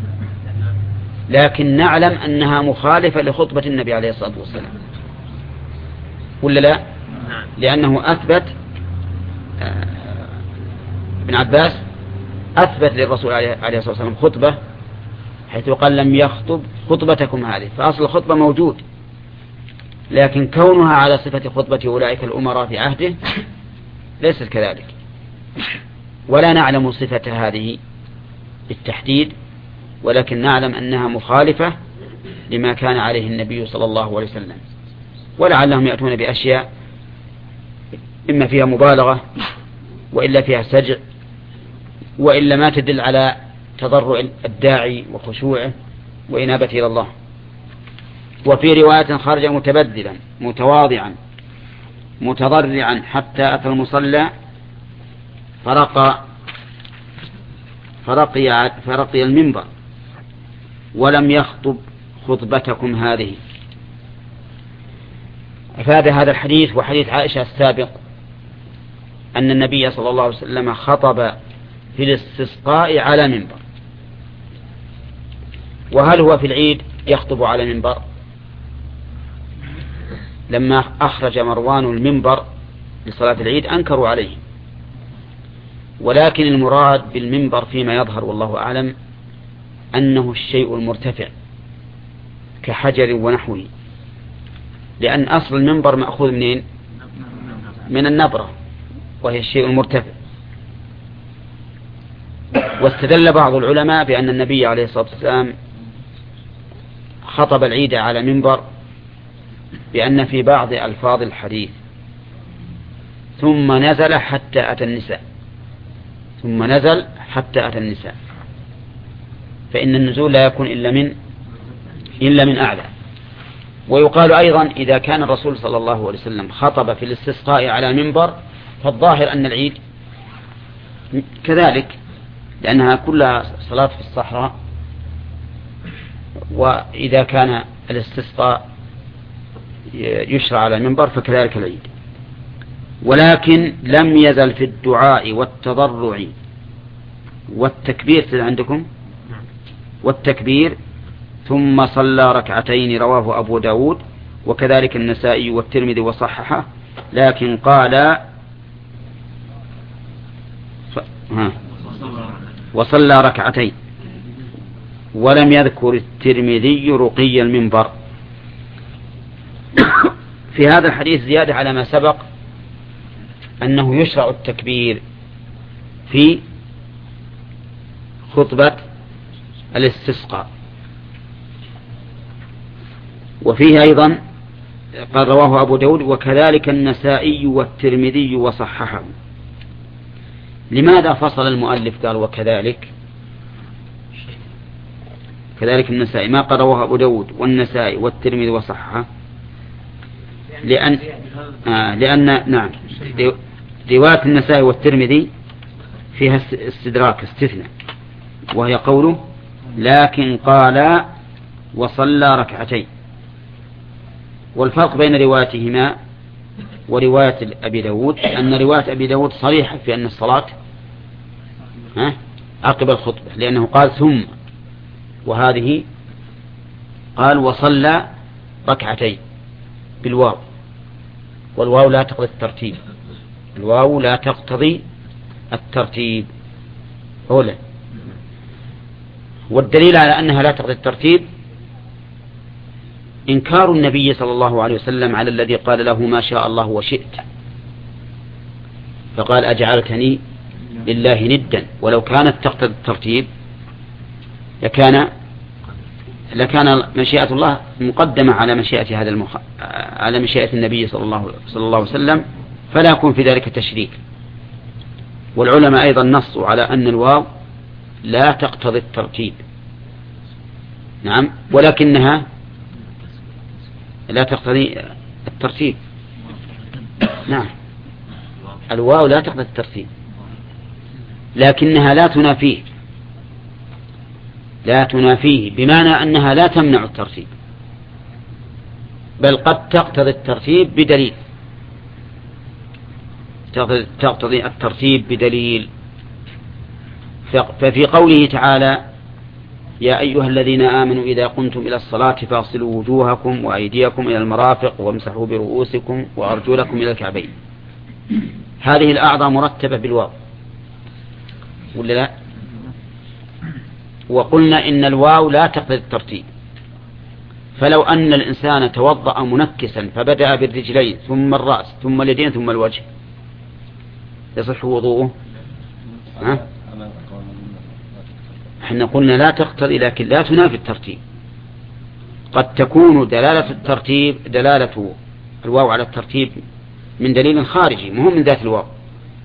لكن نعلم أنها مخالفة لخطبة النبي عليه الصلاة والسلام، ولا لا؟ لأنه أثبت، ابن عباس أثبت للرسول عليه الصلاة والسلام خطبة، حيث قال: لم يخطب خطبتكم هذه، فأصل الخطبة موجود، لكن كونها على صفة خطبة أولئك الأمراء في عهده ليست كذلك. ولا نعلم صفة هذه بالتحديد، ولكن نعلم أنها مخالفة لما كان عليه النبي صلى الله عليه وسلم. ولعلهم يأتون بأشياء إما فيها مبالغة وإلا فيها سجع، وإلا ما تدل على تضرع الداعي وخشوعه وإنابته إلى الله. وفي رواية: خرج متبذلا متواضعا متضرعا حتى أتى المصلى فرقي المنبر ولم يخطب خطبتكم هذه. أفاد هذا الحديث وحديث عائشة السابق أن النبي صلى الله عليه وسلم خطب في الاستسقاء على منبر. وهل هو في العيد يخطب على منبر؟ لما أخرج مروان المنبر لصلاة العيد أنكروا عليه، ولكن المراد بالمنبر فيما يظهر والله أعلم أنه الشيء المرتفع كحجر ونحوه، لأن أصل المنبر مأخوذ منين؟ من النبرة، وهي الشيء المرتفع. واستدل بعض العلماء بأن النبي عليه الصلاة والسلام خطب العيد على منبر بأن في بعض ألفاظ الحديث: ثم نزل حتى أتى النساء، ثم نزل حتى أتى النساء، فإن النزول لا يكون إلا من إلا من أعلى. ويقال أيضا إذا كان الرسول صلى الله عليه وسلم خطب في الاستسقاء على منبر فالظاهر أن العيد كذلك، لأنها كلها صلاة في الصحراء، وإذا كان الاستسقاء يشرع على المنبر فكذلك العيد. ولكن لم يزل في الدعاء والتضرع والتكبير عندكم والتكبير ثم صلى ركعتين، رواه أبو داود وكذلك النسائي والترمذي وصححه، لكن قال وصلى ركعتين، ولم يذكر الترمذي رقي المنبر. في هذا الحديث زيادة على ما سبق أنه يشرع التكبير في خطبة الاستسقاء. وفيه أيضا قال رواه أبو داود وكذلك النسائي والترمذي وصححه. لماذا فصل المؤلف قال وكذلك كذلك النسائي، ما قال رواه أبو داود والنسائي والترمذي وصححه؟ لأن نعم رواية النسائي والترمذي فيها استدراك استثناء، وهي قوله لكن قال وصلى ركعتين. والفرق بين روايتهما ورواية أبي داود أن رواية أبي داود صريحة في أن الصلاة عقب الخطبة، لأنه قال ثم، وهذه قال وصلى ركعتين بالواو، والواو لا تقتضي الترتيب، الواو لا تقتضي الترتيب أولا. والدليل على أنها لا تقتضي الترتيب إنكار النبي صلى الله عليه وسلم على الذي قال له ما شاء الله وشئت، فقال أجعلتني لله ندا، ولو كانت تقتضي الترتيب لكان مشيئة الله مقدمة على مشيئة على مشيئة النبي صلى الله عليه وسلم، فلا يكون في ذلك تشريك. والعلماء أيضا نصوا على أن الواو لا تقتضي الترتيب، نعم، ولكنها لا تقتضي الترتيب، نعم، الواو لا تقتضي الترتيب لكنها لا تنافيه بمعنى أنها لا تمنع الترتيب، بل قد تقتضي الترتيب بدليل، تقتضي الترتيب بدليل. ففي قوله تعالى يا أيها الذين آمنوا إذا قمتم إلى الصلاة فاغسلوا وجوهكم وأيديكم إلى المرافق وامسحوا برؤوسكم وأرجلكم إلى الكعبين، هذه الأعضاء مرتبة بالواو ولا لا؟ وقلنا إن الواو لا تقتضي الترتيب، فلو أن الإنسان توضأ منكسا فبدأ بالرجلين ثم الرأس ثم اليدين ثم الوجه يصح وضوءه؟ احنا قلنا لا تقتضي لكن لا تنافي الترتيب. قد تكون دلالة الواو على الترتيب من دليل خارجي مهم من ذات الواو،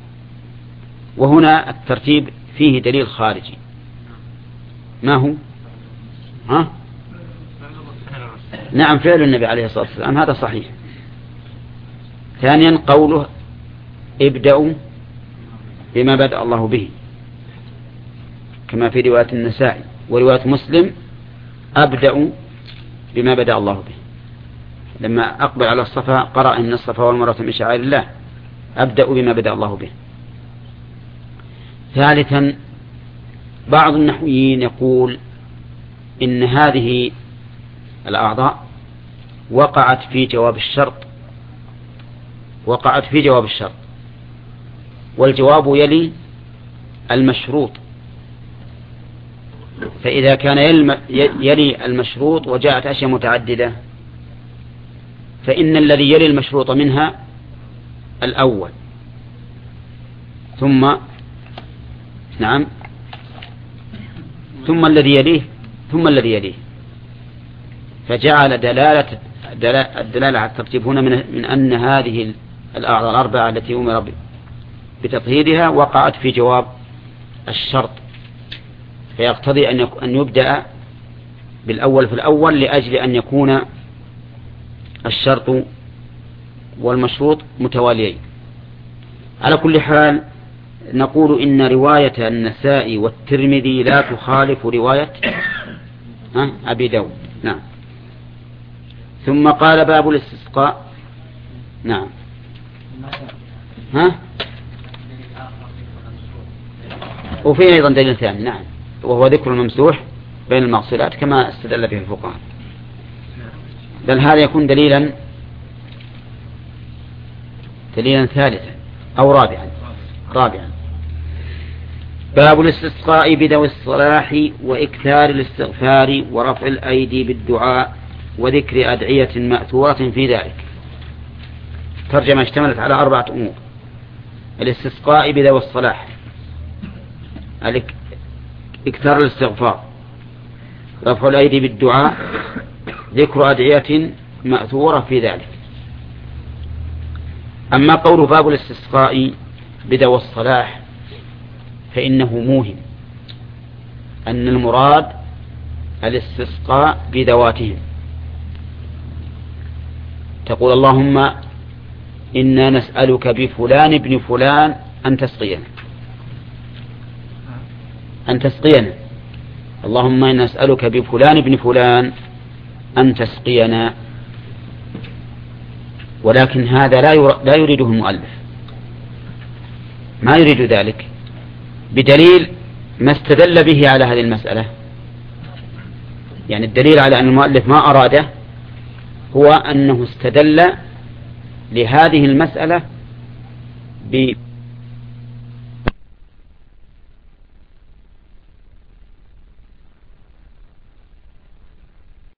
وهنا الترتيب فيه دليل خارجي، ما هو؟ نعم، فعل النبي عليه الصلاة والسلام، هذا صحيح. ثانيا قوله ابدأوا بما بدأ الله به، كما في رواية النسائي، ورواية مسلم أبدأوا بما بدأ الله به، لما أقبل على الصفا قرأ إن الصفا والمروة من شعائر الله، أبدأوا بما بدأ الله به. ثالثا بعض النحويين يقول إن هذه الأعضاء وقعت في جواب الشرط، والجواب يلي المشروط، فإذا كان يلي المشروط وجاءت أشياء متعددة فإن الذي يلي المشروط منها الأول ثم الذي يليه فجعل الدلالة على الترتيب هنا من أن هذه الأعضاء الأربعة التي أمر بتطهيرها وقعت في جواب الشرط، فيقتضي أن يبدأ بالأول في الأول لأجل أن يكون الشرط والمشروط متواليين. على كل حال نقول إن رواية النسائي والترمذي لا تخالف رواية أبي داود. نعم. ثم قال باب الاستسقاء. نعم. وفيه أيضا دليل ثاني. نعم، وهو ذكر الممسوح بين المغسولات كما استدل به الفقهاء، بل هذا يكون دليلا ثالثا أو رابعا. باب الاستسقاء بذوي الصلاح وإكثار الاستغفار ورفع الأيدي بالدعاء وذكر أدعية مأثورة في ذلك. ترجمة اشتملت على 4 أمور: الاستسقاء بذوي الصلاح، إكثار الاستغفار، رفع الأيدي بالدعاء، ذكر أدعية مأثورة في ذلك. أما قول باب الاستسقاء بذوي الصلاح فإنه موهم أن المراد الاستسقاء بذواتهم. تقول اللهم إنا نسألك بفلان ابن فلان أن تسقينا، اللهم إنا نسألك بفلان ابن فلان أن تسقينا. ولكن هذا لا يريده المؤلف، ما يريد ذلك، بدليل ما استدل به على هذه المسألة. يعني الدليل على أن المؤلف ما أراده هو أنه استدل لهذه المسألة